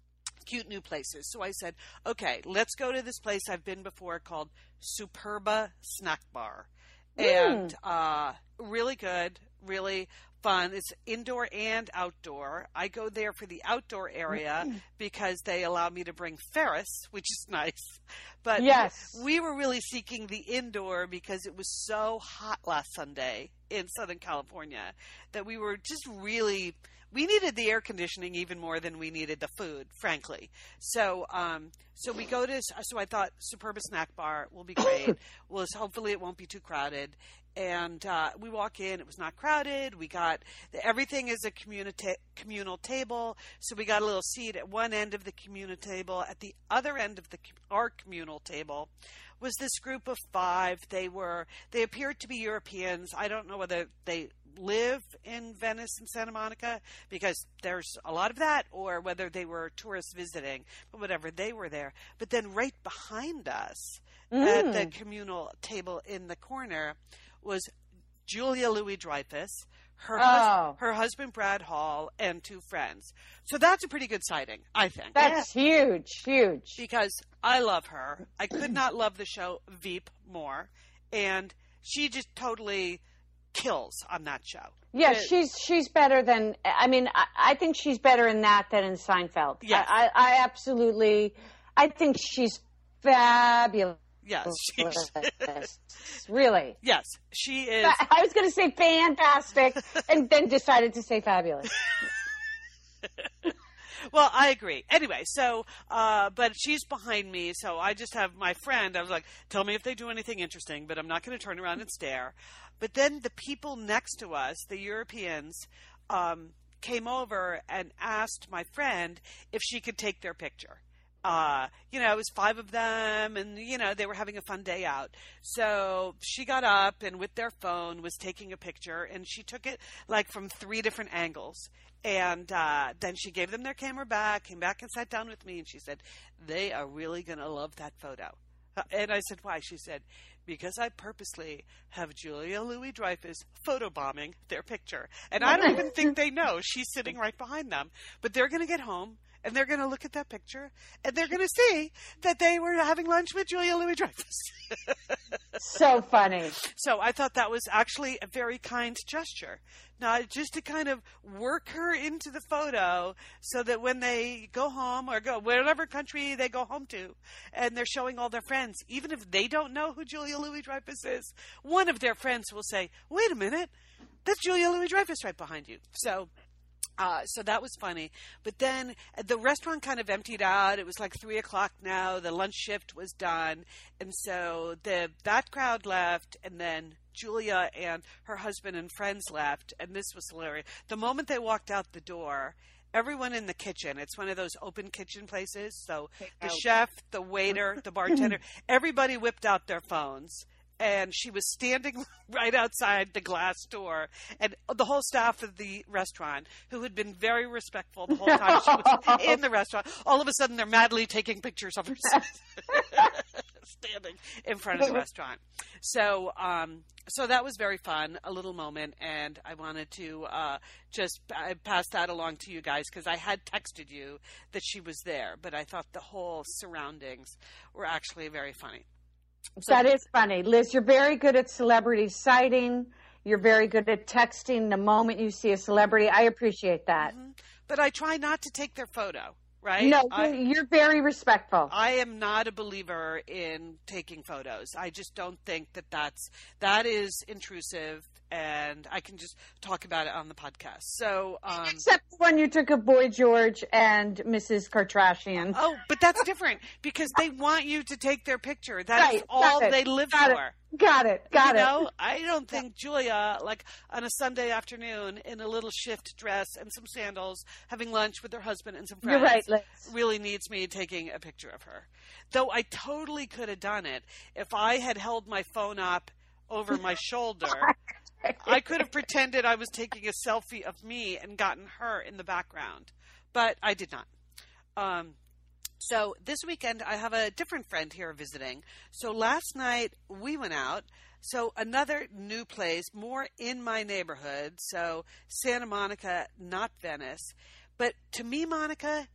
cute new places. So I said, okay, let's go to this place I've been before called Superba Snack Bar. And uh, really good, really fun. It's indoor and outdoor. I go there for the outdoor area mm. because they allow me to bring Ferris, which is nice. But yes. we were really seeking the indoor because it was so hot last Sunday in Southern California that we were just really – we needed the air conditioning even more than we needed the food, frankly. So, um, so we go to. So I thought Superba Snack Bar will be great. well, hopefully it won't be too crowded. And uh, we walk in. It was not crowded. We got everything is a communita- communal table. So we got a little seat at one end of the communal table. At the other end of the our communal table was this group of five. They were. They appeared to be Europeans. I don't know whether they live in Venice and Santa Monica because there's a lot of that, or whether they were tourists visiting, but whatever, they were there. But then right behind us mm. at the communal table in the corner was Julia Louis-Dreyfus, her, oh. hus- her husband Brad Hall, and two friends. So that's a pretty good sighting, I think. That's yeah. huge, huge. Because I love her. I could not love the show Veep more. And she just totally kills on that show. Yeah, it, she's she's better than. I mean, I, I think she's better in that than in Seinfeld. Yes. I, I, I absolutely. I think she's fabulous. Yes, she's really. Yes, she is. I was going to say fantastic, and then decided to say fabulous. Well, I agree. Anyway, so, uh, but she's behind me, so I just have my friend. I was like, tell me if they do anything interesting, but I'm not going to turn around and stare. But then the people next to us, the Europeans, um, came over and asked my friend if she could take their picture. Uh, you know, it was five of them, and, you know, they were having a fun day out. So she got up and with their phone was taking a picture, and she took it like from three different angles. And uh, then she gave them their camera back, came back and sat down with me, and she said, they are really going to love that photo. Uh, and I said, why? She said, because I purposely have Julia Louis-Dreyfus photobombing their picture. And I don't even think they know she's sitting right behind them. But they're going to get home, and they're going to look at that picture, and they're going to see that they were having lunch with Julia Louis-Dreyfus. So funny. So I thought that was actually a very kind gesture. Now, just to kind of work her into the photo so that when they go home or go whatever country they go home to and they're showing all their friends, even if they don't know who Julia Louis-Dreyfus is, one of their friends will say, wait a minute, that's Julia Louis-Dreyfus right behind you. So Uh, so that was funny. But then the restaurant kind of emptied out. It was like three o'clock now. The lunch shift was done. And so the that crowd left, and then Julia and her husband and friends left. And this was hilarious. The moment they walked out the door, everyone in the kitchen, it's one of those open kitchen places. So the chef, the waiter, the bartender, everybody whipped out their phones. And she was standing right outside the glass door, and the whole staff of the restaurant, who had been very respectful the whole time she was in the restaurant, all of a sudden they're madly taking pictures of her standing in front of the restaurant. So, um, so that was very fun, a little moment, and I wanted to uh, just I pass that along to you guys because I had texted you that she was there, but I thought the whole surroundings were actually very funny. So, that is funny. Liz, you're very good at celebrity sighting. You're very good at texting the moment you see a celebrity. I appreciate that. Mm-hmm. But I try not to take their photo, right? No, I, you're very respectful. I am not a believer in taking photos. I just don't think that that's, that is intrusive, and I can just talk about it on the podcast. So, um, except when you took of Boy George and Missus Kardashian. Oh, but that's different because they want you to take their picture. That right, is all they live got for. It. Got it. Got you it. Know, I don't think Julia, like on a Sunday afternoon in a little shift dress and some sandals, having lunch with her husband and some friends, You're right, Liz. really needs me taking a picture of her. Though I totally could have done it if I had held my phone up over my shoulder. I could have pretended I was taking a selfie of me and gotten her in the background, but I did not. Um, so this weekend I have a different friend here visiting. So last night we went out. So another new place, more in my neighborhood. So Santa Monica, not Venice. But to me, Monica,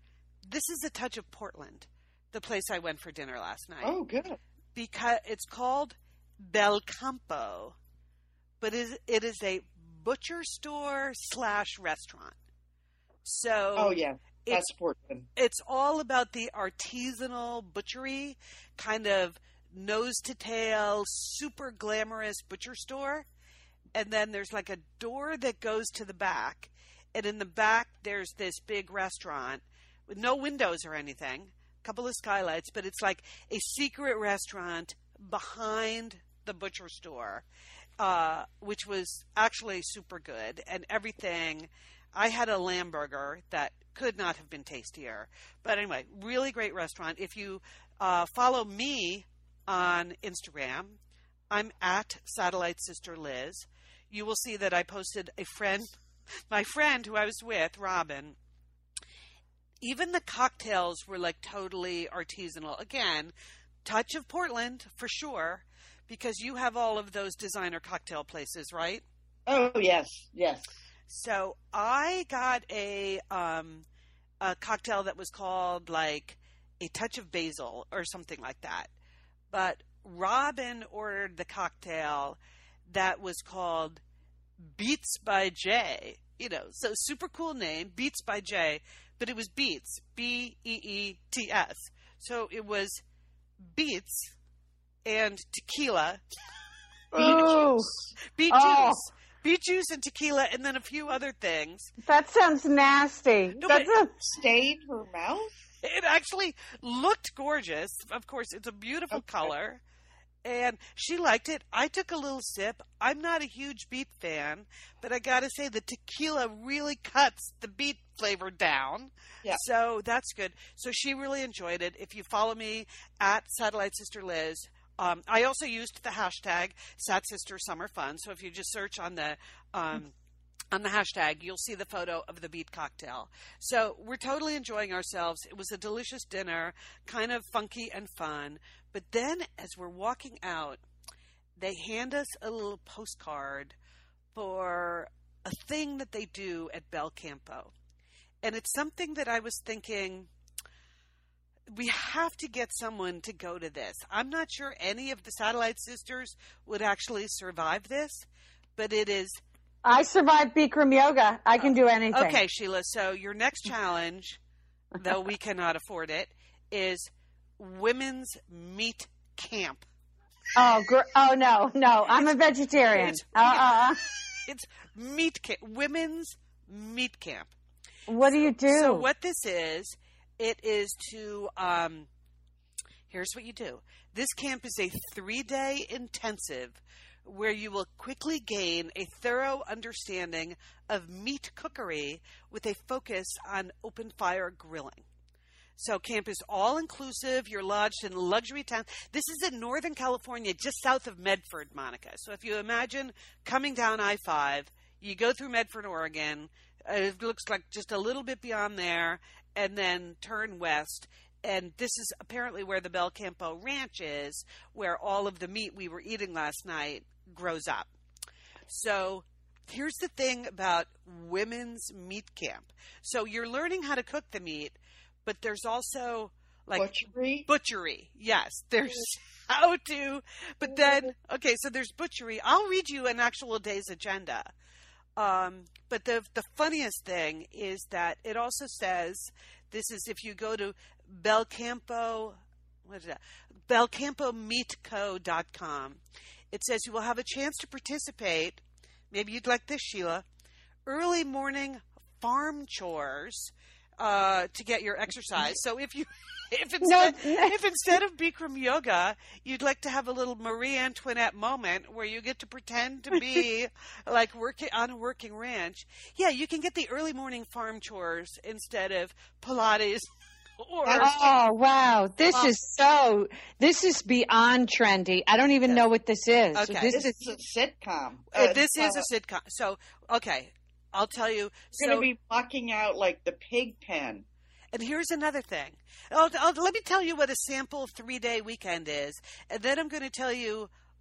this is a touch of Portland, the place I went for dinner last night. Oh, good. Because it's called Bel Campo, but it is, it is a butcher store slash restaurant. So oh yeah, that's it's, Portland. It's all about the artisanal butchery, kind of nose to tail, super glamorous butcher store. And then there's like a door that goes to the back. And in the back, there's this big restaurant with no windows or anything, a couple of skylights, but it's like a secret restaurant behind the butcher store, uh, which was actually super good. And everything, I had a lamb burger that could not have been tastier. But anyway, really great restaurant. If you uh, follow me on Instagram, I'm at Satellite Sister Liz. You will see that I posted a friend, my friend who I was with, Robin. Even the cocktails were like totally artisanal. Again, touch of Portland for sure, because you have all of those designer cocktail places, right? Oh, yes, yes. So I got a um, a cocktail that was called like a touch of basil or something like that. But Robin ordered the cocktail that was called Beats by Jay. You know, so super cool name, Beats by Jay, but it was Beats, B E E T S. So it was beets and tequila. Oh, Beet oh. juice. Beet juice and tequila, and then a few other things. That sounds nasty. No, That's but- a Stained her mouth? It actually looked gorgeous. Of course, it's a beautiful Okay. color. And she liked it. I took a little sip. I'm not a huge beet fan, but I got to say the tequila really cuts the beet flavor down. Yeah. So that's good. So she really enjoyed it. If you follow me at Satellite Sister Liz, um, I also used the hashtag Sat Sister Summer Fun. So if you just search on the um, on the hashtag, you'll see the photo of the beet cocktail. So we're totally enjoying ourselves. It was a delicious dinner, kind of funky and fun. But then as we're walking out, they hand us a little postcard for a thing that they do at Bel Campo. And it's something that I was thinking, we have to get someone to go to this. I'm not sure any of the Satellite Sisters would actually survive this, but it is... I survived Bikram yoga. I can do anything. Okay, Sheila, so your next challenge, though we cannot afford it, is Women's Meat Camp. Oh, gr- oh no, no. I'm a vegetarian. It's, Uh-uh. it's meat camp, Women's Meat Camp. What do you do? So what this is, it is to, um, here's what you do. This camp is a three-day intensive where you will quickly gain a thorough understanding of meat cookery with a focus on open fire grilling. So camp is all inclusive. You're lodged in luxury town. This is in Northern California, just south of Medford, Monica. So if you imagine coming down I five, you go through Medford, Oregon. Uh, it looks like just a little bit beyond there, and then turn west. And this is apparently where the Bel Campo Ranch is, where all of the meat we were eating last night grows up. So here's the thing about Women's Meat Camp. So you're learning how to cook the meat, but there's also like Butchery? butchery. Yes, there's how to, but then, okay, so there's butchery. I'll read you an actual day's agenda. Um, but the the funniest thing is that it also says, this is if you go to Bel Campo, what is that? Bel Campo Meat Co dot com. It says you will have a chance to participate. Maybe you'd like this, Sheila. Early morning farm chores uh, to get your exercise. So if you, if instead, if instead of Bikram yoga, you'd like to have a little Marie Antoinette moment where you get to pretend to be like working on a working ranch, yeah, you can get the early morning farm chores instead of Pilates. Or, oh wow, this Um, is so. This is beyond trendy. I don't even know what this is. Okay. This This is is a sitcom. Uh, Uh, this is uh, a sitcom. So, okay, I'll tell you. We're going So, to be walking out like the pig pen. and here's another thing. I'll, I'll, let me tell you what a sample three-day weekend is, and then I'm going to tell you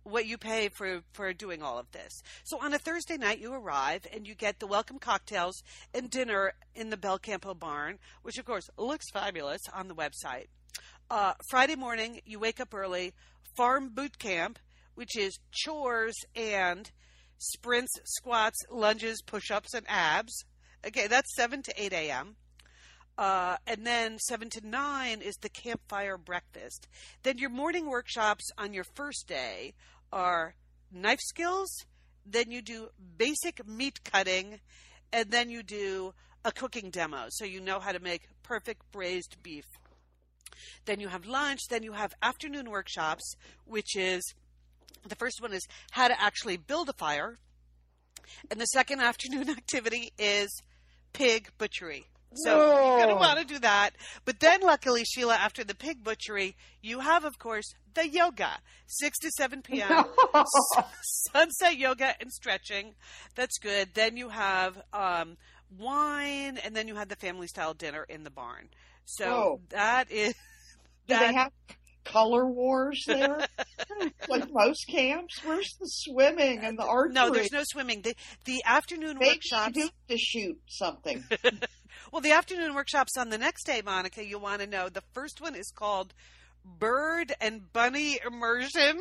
what you pay for, for doing all of this. So on a Thursday night, you arrive and you get the welcome cocktails and dinner in the Bel Campo barn, which of course looks fabulous on the website. Uh, Friday morning, you wake up early, farm boot camp, which is chores and sprints, squats, lunges, push-ups, and abs. Okay, that's seven to eight a.m. Uh, and then seven to nine is the campfire breakfast. Then your morning workshops on your first day are knife skills. Then you do basic meat cutting. And then you do a cooking demo, so you know how to make perfect braised beef. Then you have lunch. Then you have afternoon workshops, which is, the first one is how to actually build a fire. And the second afternoon activity is pig butchery. So Whoa. You're going to want to do that. But then, luckily, Sheila, after the pig butchery, you have, of course, the yoga, six to seven p.m., sunset yoga and stretching. That's good. Then you have um, wine, and then you have the family-style dinner in the barn. So Whoa. that is... Do that, they have color wars there? Like most camps? Where's the swimming and the archery? No, there's no swimming. The, the afternoon Maybe workshops... you do to shoot something. Well, the afternoon workshops on the next day, Monica, you want to know. The first one is called Bird and Bunny Immersion.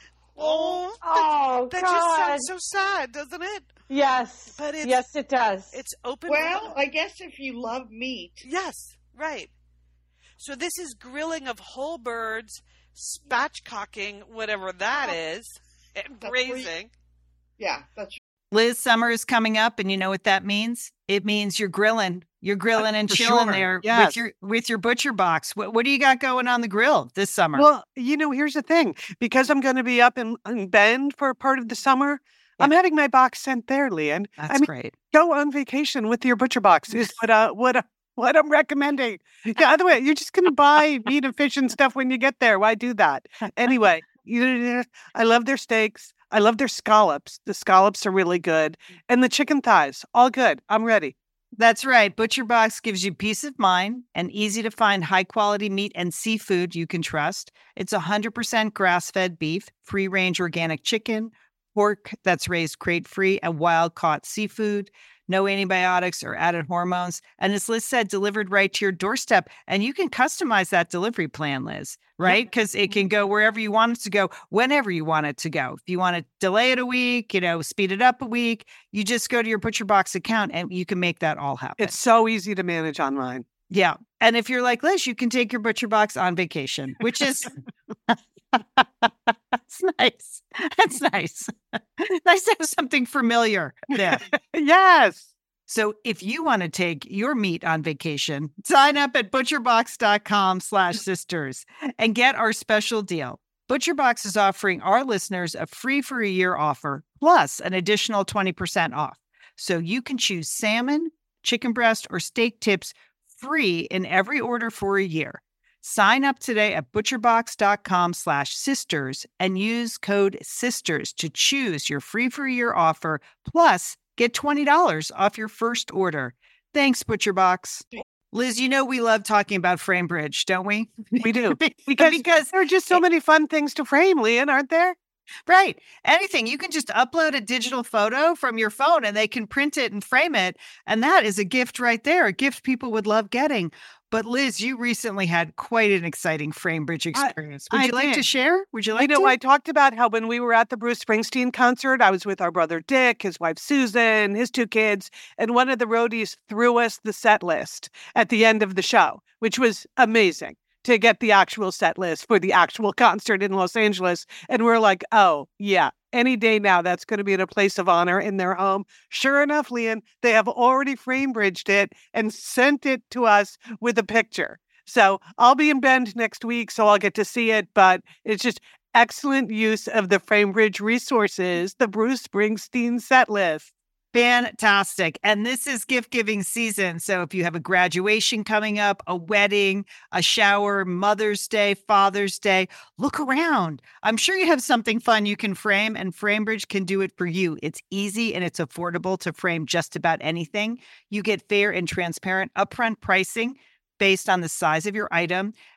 Oh, Oh, that God. just sounds so sad, doesn't it? Yes. But it's- yes, it does. It's open. Well, I guess if you love meat. Yes, right. So this is grilling of whole birds, spatchcocking, whatever that Oh. is, and That's where you- braising. Yeah, that's Liz, summer is coming up, and you know what that means? It means you're grilling. You're grilling and for chilling sure. there Yes. with your with your butcher box. What what do you got going on the grill this summer? Well, you know, here's the thing. Because I'm going to be up in, in Bend for part of the summer, I'm having my box sent there, Leanne. That's I mean, great. go on vacation with your butcher box is what uh, what uh, what I'm recommending. Yeah, other way, you're just going to buy meat and fish and stuff when you get there. Why do that? Anyway, you, I love their steaks. I love their scallops. The scallops are really good. And the chicken thighs, all good. I'm ready. That's right. Butcher Box gives you peace of mind and easy to find high quality meat and seafood you can trust. It's one hundred percent grass fed beef, free range organic chicken, pork that's raised crate free, and wild caught seafood. No antibiotics or added hormones. And as Liz said, delivered right to your doorstep. And you can customize that delivery plan, Liz, right? Because it can go wherever you want it to go, whenever you want it to go. If you want to delay it a week, you know, speed it up a week, you just go to your Butcher Box account and you can make that all happen. It's so easy to manage online. Yeah. And if you're like Liz, you can take your Butcher Box on vacation, which is... That's nice. That's nice. Nice to have something familiar there. Yes. So if you want to take your meat on vacation, sign up at butcherbox.com slash sisters and get our special deal. ButcherBox is offering our listeners a free for a year offer plus an additional twenty percent off. So you can choose salmon, chicken breast, or steak tips free in every order for a year. Sign up today at butcherbox.com slash sisters and use code SISTERS to choose your free for a year offer, plus get twenty dollars off your first order. Thanks, ButcherBox. Liz, you know we love talking about FrameBridge, don't we? We do. because, Because there are just so many fun things to frame, Leanne, aren't there? Right. Anything. You can just upload a digital photo from your phone and they can print it and frame it. And that is a gift right there, a gift people would love getting. But Liz, you recently had quite an exciting FrameBridge experience. Would I you like to did. share? Would you I like know to? I talked about how when we were at the Bruce Springsteen concert, I was with our brother Dick, his wife Susan, his two kids, and one of the roadies threw us the set list at the end of the show, which was amazing to get the actual set list for the actual concert in Los Angeles. And we're like, oh, yeah, any day now, that's going to be in a place of honor in their home. Sure enough, Leanne, they have already FrameBridged it and sent it to us with a picture. So I'll be in Bend next week, so I'll get to see it. But it's just excellent use of the FrameBridge resources, the Bruce Springsteen set list. Fantastic. And this is gift giving season. So if you have a graduation coming up, a wedding, a shower, Mother's Day, Father's Day, look around. I'm sure you have something fun you can frame, and FrameBridge can do it for you. It's easy and it's affordable to frame just about anything. You get fair and transparent upfront pricing based on the size of your item.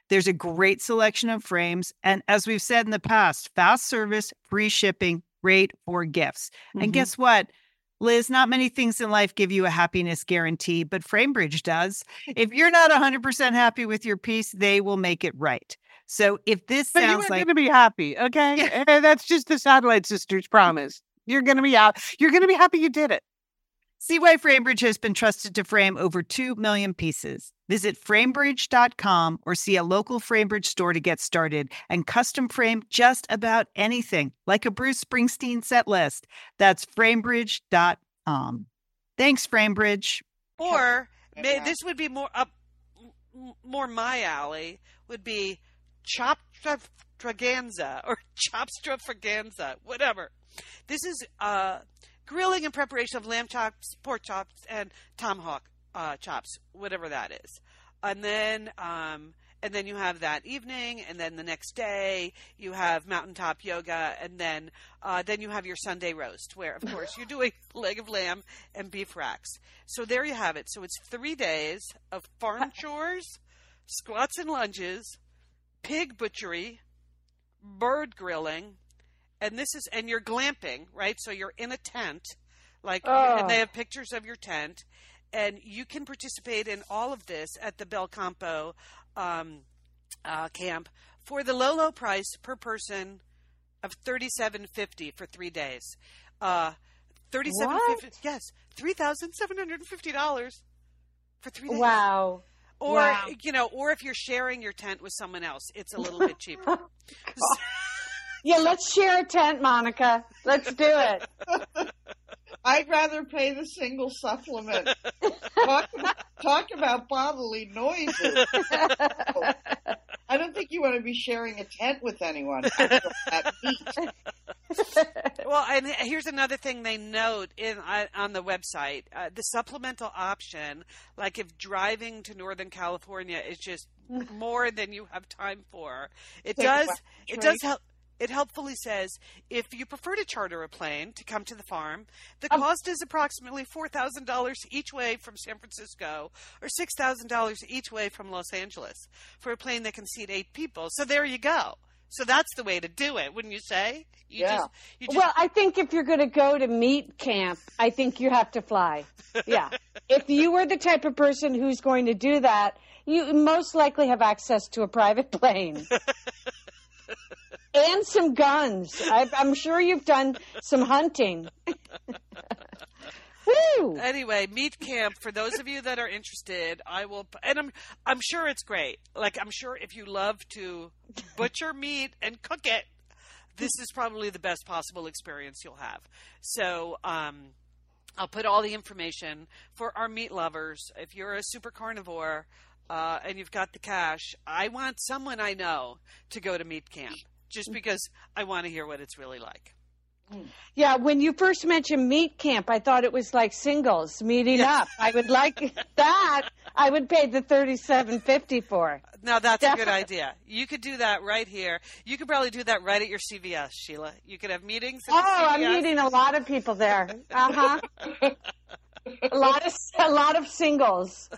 There's a great selection of frames. And as we've said in the past, fast service, free shipping, great for gifts. Mm-hmm. And guess what? Liz, not many things in life give you a happiness guarantee, but FrameBridge does. If you're not one hundred percent happy with your piece, they will make it right. So if this but sounds you're like... going to be happy, okay? Yeah. And that's just the Satellite Sisters promise. You're going to be out. You're going to be happy you did it. See why FrameBridge has been trusted to frame over two million pieces. Visit framebridge dot com or see a local FrameBridge store to get started and custom frame just about anything, like a Bruce Springsteen set list. That's framebridge dot com. Thanks, FrameBridge. Or may, this would be more up, more my alley, would be Chopstraganza or Chopstraganza, whatever. This is uh, grilling and preparation of lamb chops, pork chops, and tomahawk uh, chops, whatever that is. And then, um, and then you have that evening, and then the next day you have mountaintop yoga, and then, uh, then you have your Sunday roast, where of course you're doing leg of lamb and beef racks. So there you have it. So it's three days of farm chores, squats and lunges, pig butchery, bird grilling. And this is, and you're glamping, right? So you're in a tent, like, oh. and they have pictures of your tent, and you can participate in all of this at the Belcampo um, uh, camp for the low, low price per person of thirty-seven fifty for three days. Uh, thirty-seven fifty, yes, three thousand seven hundred and fifty dollars for three days. Wow. Or wow. you know, or if you're sharing your tent with someone else, it's a little bit cheaper. Yeah, let's share a tent, Monica. Let's do it. I'd rather pay the single supplement. Talk, talk about bodily noises. I don't think you want to be sharing a tent with anyone after that meet. Well, and here's another thing they note in uh, on the website: uh, the supplemental option. Like if driving to Northern California is just more than you have time for, it does. It does help. It helpfully says, if you prefer to charter a plane to come to the farm, the um, cost is approximately four thousand dollars each way from San Francisco or six thousand dollars each way from Los Angeles for a plane that can seat eight people. So there you go. So that's the way to do it, wouldn't you say? You yeah. Just, you just... Well, I think if you're going to go to meat camp, I think you have to fly. Yeah. If you were the type of person who's going to do that, you most likely have access to a private plane. And some guns. I, I'm sure you've done some hunting. Woo! Anyway, meat camp, for those of you that are interested, I will, and I'm, I'm sure it's great. Like, I'm sure if you love to butcher meat and cook it, this is probably the best possible experience you'll have. So, um, I'll put all the information for our meat lovers. If you're a super carnivore, uh, and you've got the cash, I want someone I know to go to meat camp. Just because I want to hear what it's really like. Yeah, when you first mentioned meat camp, I thought it was like singles meeting yeah. up. I would like that. I would pay the thirty-seven fifty for. Now that's Definitely. a good idea. You could do that right here. You could probably do that right at your C V S, Sheila. You could have meetings. At oh, the C V S. I'm meeting a lot of people there. Uh huh. a lot of a lot of singles.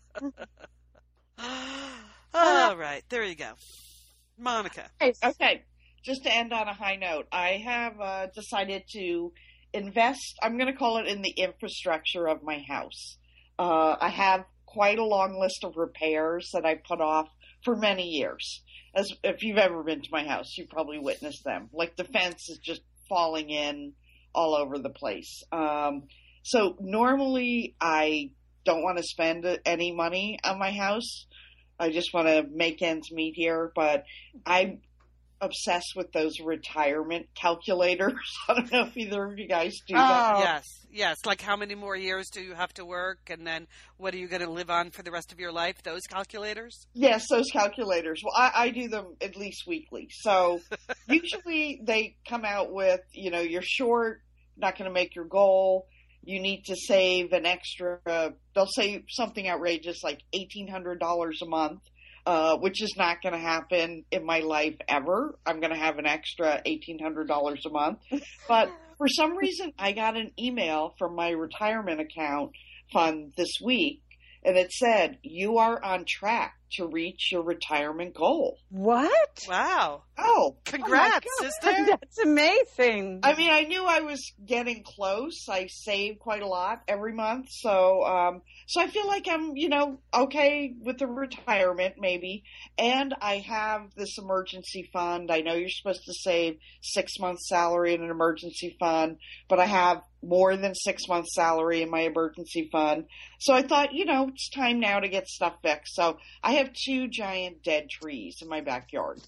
All right, there you go. Monica. Okay, just to end on a high note, I have uh, decided to invest, I'm going to call it in the infrastructure of my house. Uh, I have quite a long list of repairs that I put off for many years. As if you've ever been to my house, you've probably witnessed them. Like the fence is just falling in all over the place. Um, so normally I don't want to spend any money on my house. I just want to make ends meet here, but I'm obsessed with those retirement calculators. I don't know if either of you guys do that. Oh, yes, yes. Like how many more years do you have to work, and then what are you going to live on for the rest of your life? Those calculators? Yes, those calculators. Well, I, I do them at least weekly. So usually they come out with, you know, you're short, not going to make your goal. You need to save an extra, uh, they'll say something outrageous like eighteen hundred dollars a month, uh, which is not going to happen in my life ever. I'm going to have an extra eighteen hundred dollars a month. But for some reason, I got an email from my retirement account fund this week, and it said, you are on track to reach your retirement goal. What? Wow. Oh, Congrats, Oh my God. sister. That's amazing. I mean, I knew I was getting close. I save quite a lot every month. So, um, so I feel like I'm, you know, okay with the retirement maybe. And I have this emergency fund. I know you're supposed to save six months salary in an emergency fund, but I have more than six months salary in my emergency fund. So I thought, you know, it's time now to get stuff fixed. So I have two giant dead trees in my backyard.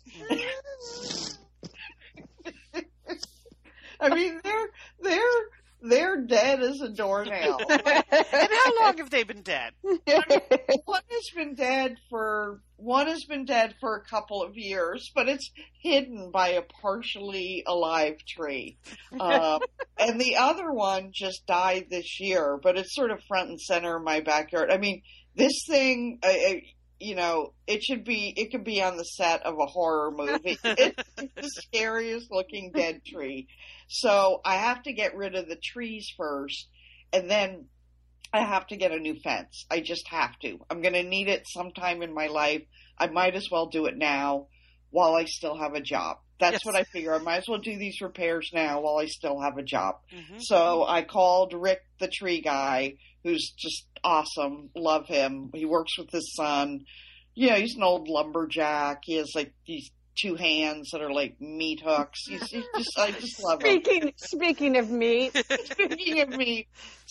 I mean, they're, they're, they're dead as a doornail. And how long have they been dead? I mean, one has been dead for one has been dead for a couple of years, but it's hidden by a partially alive tree. Um, and the other one just died this year, but it's sort of front and center in my backyard. I mean, this thing, I, I, you know, it should be it could be on the set of a horror movie. It's the scariest looking dead tree. So I have to get rid of the trees first, and then I have to get a new fence. I just have to. I'm going to need it sometime in my life. I might as well do it now while I still have a job. That's Yes. what I figure. I might as well do these repairs now while I still have a job. Mm-hmm. So I called Rick, the tree guy, who's just awesome. Love him. He works with his son. Yeah, he's an old lumberjack. He has like these two hands that are like meat hooks. He's, he's just, I just love him. Speaking speaking of meat, Speaking of me,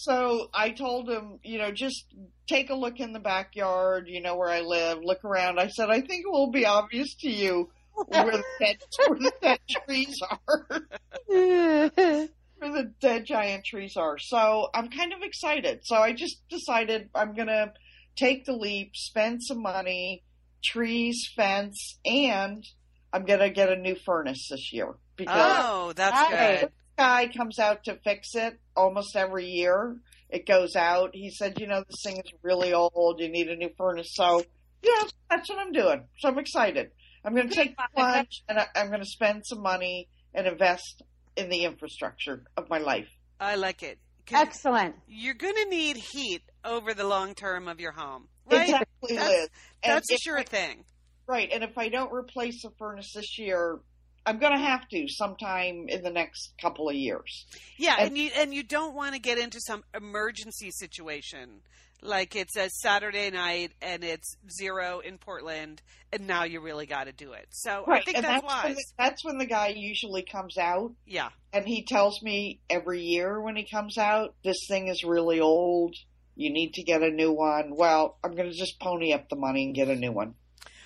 so I told him, you know, just take a look in the backyard, you know, where I live, look around. I said, I think it will be obvious to you where the dead, where the dead trees are, where the dead giant trees are. So I'm kind of excited. So I just decided I'm going to take the leap, spend some money, trees, fence, and I'm going to get a new furnace this year because Oh, that's Right. good. guy comes out to fix it almost every year. It goes out. He said, you know, this thing is really old. You need a new furnace. So, yeah, that's what I'm doing. So I'm excited. I'm going to take the plunge and I, I'm going to spend some money and invest in the infrastructure of my life. I like it. 'Cause excellent. You're going to need heat over the long term of your home, right? Exactly, That's- Liz. And That's a if sure I- thing. Right. And if I don't replace the furnace this year, I'm going to have to sometime in the next couple of years. Yeah, And- and you and you don't want to get into some emergency situation like it's a Saturday night and it's zero in Portland, and now you really got to do it. So I think and that's, that's when, wise. the, that's when the guy usually comes out. Yeah, And he tells me every year when he comes out, this thing is really old. You need to get a new one. Well, I'm going to just pony up the money and get a new one.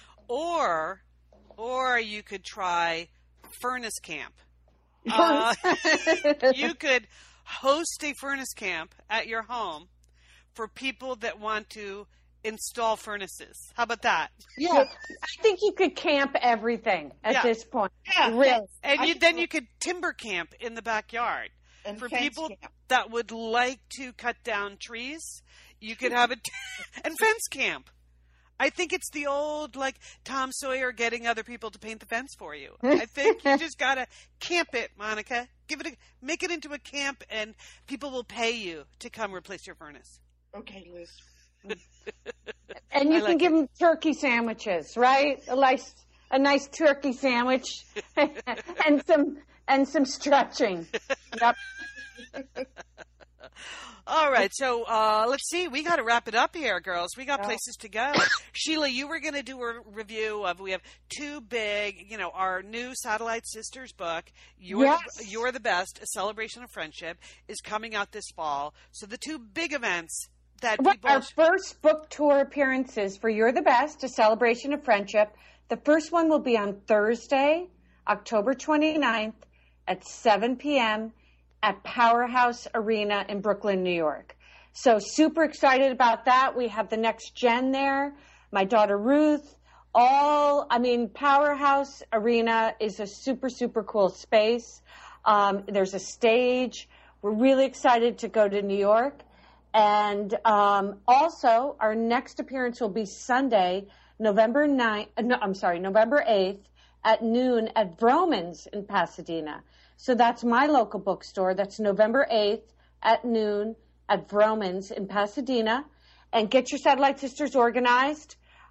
or or you could try furnace camp. Uh, you could host a furnace camp at your home for people that want to install furnaces. How about that? Yeah. I think you could camp everything at Yeah. this point. Yeah. Really. And I- you, then you could timber camp in the backyard. And For fence people camp. that would like to cut down trees, you could have it and fence camp. I think it's the old, like, Tom Sawyer getting other people to paint the fence for you. I think you just gotta camp it, Monica. Give it a, make it into a camp, and people will pay you to come replace your furnace. Okay, Liz. And you I can like give them turkey sandwiches, right? A nice, a nice turkey sandwich, and some and some stretching. Yep. All right, so uh, let's see. We got to wrap it up here, girls. We got Yeah. places to go. Sheila, you were going to do a review of. We have two big, you know, our new Satellite Sisters book. You're Yes. the, You're the Best: A Celebration of Friendship is coming out this fall. So the two big events that Right, people. our first book tour appearances for You're the Best, a celebration of friendship. The first one will be on Thursday, October twenty-ninth at seven p.m. at Powerhouse Arena in Brooklyn, New York. So super excited about that. We have the next gen there, my daughter Ruth, all, I mean, Powerhouse Arena is a super, super cool space. Um, there's a stage. We're really excited to go to New York. And um, also, our next appearance will be Sunday, November ninth, uh, no, I'm sorry, November eighth at noon at Vroman's in Pasadena. So that's my local bookstore. That's November eighth at noon at Vroman's in Pasadena. And get your Satellite Sisters organized.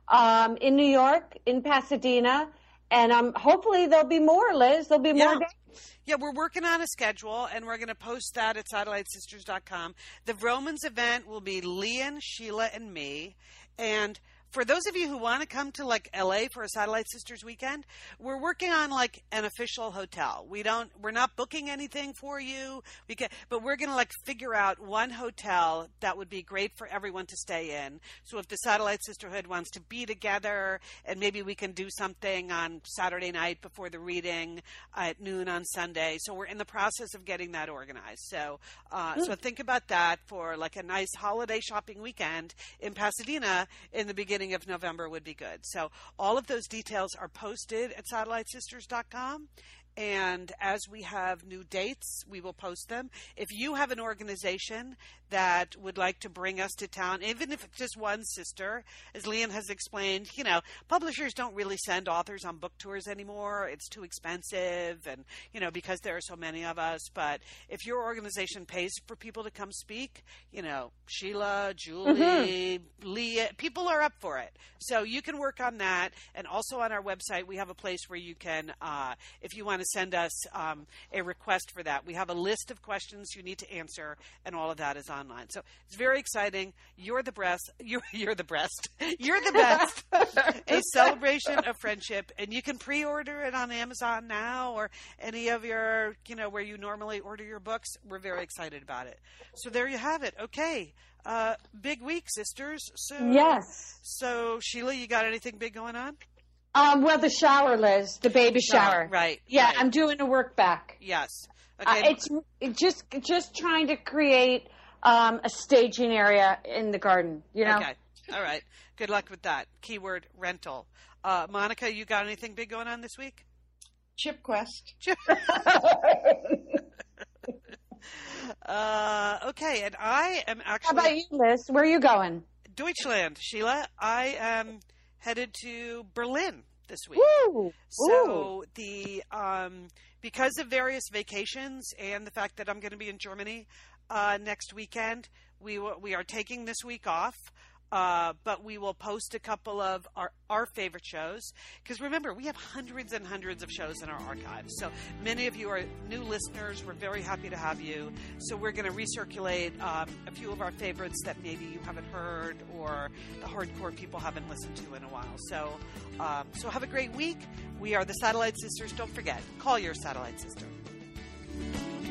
um, in New York, in Pasadena, and um, hopefully there'll be more, Liz. There'll be more Yeah. dates. Yeah, we're working on a schedule, and we're going to post that at satellite sisters dot com. The Romans event will be Lian, Sheila, and me. And for those of you who want to come to like L A for a Satellite Sisters weekend, we're working on like an official hotel. We don't, we're not booking anything for you. We can, but we're going to like figure out one hotel that would be great for everyone to stay in. So if the Satellite Sisterhood wants to be together, and maybe we can do something on Saturday night before the reading at noon on Sunday. So we're in the process of getting that organized. So, uh, so think about that for like a nice holiday shopping weekend in Pasadena in the beginning of November would be good. So all of those details are posted at satellite sisters dot com. And as we have new dates, we will post them. If you have an organization that would like to bring us to town, even if it's just one sister, as Lian has explained, you know, publishers don't really send authors on book tours anymore. It's too expensive, and, you know, because there are so many of us. But if your organization pays for people to come speak, you know, Sheila, Julie, mm-hmm. Leah, people are up for it. So you can work on that. And also on our website, we have a place where you can, uh, if you want to send us um, a request for that. We have a list of questions you need to answer, and all of that is online. So it's very exciting. You're the breast. You're, you're the breast. You're the best. A celebration of friendship, and you can pre-order it on Amazon now or any of your, you know, where you normally order your books. We're very excited about it. So there you have it. Okay. Uh, big week, sisters. So, yes. So, Sheila, you got anything big going on? Um, well, the shower, Liz, the baby shower. Oh, right. Yeah, right. I'm doing a work back. Yes. Okay. Uh, it's it just just trying to create um, a staging area in the garden, you know? Okay. All right. Good luck with that. Keyword rental. Uh, Monica, you got anything big going on this week? Chip Quest. Chip. uh, okay, and I am actually... How about you, Liz? Where are you going? Deutschland, Sheila. I am headed to Berlin this week. Woo! So Ooh. the um, because of various vacations and the fact that I'm going to be in Germany uh, next weekend, we w- we are taking this week off. Uh, but we will post a couple of our, our favorite shows. Because remember, we have hundreds and hundreds of shows in our archives. So many of you are new listeners. We're very happy to have you. So we're going to recirculate um, a few of our favorites that maybe you haven't heard or the hardcore people haven't listened to in a while. So, um, so have a great week. We are the Satellite Sisters. Don't forget, call your Satellite Sister.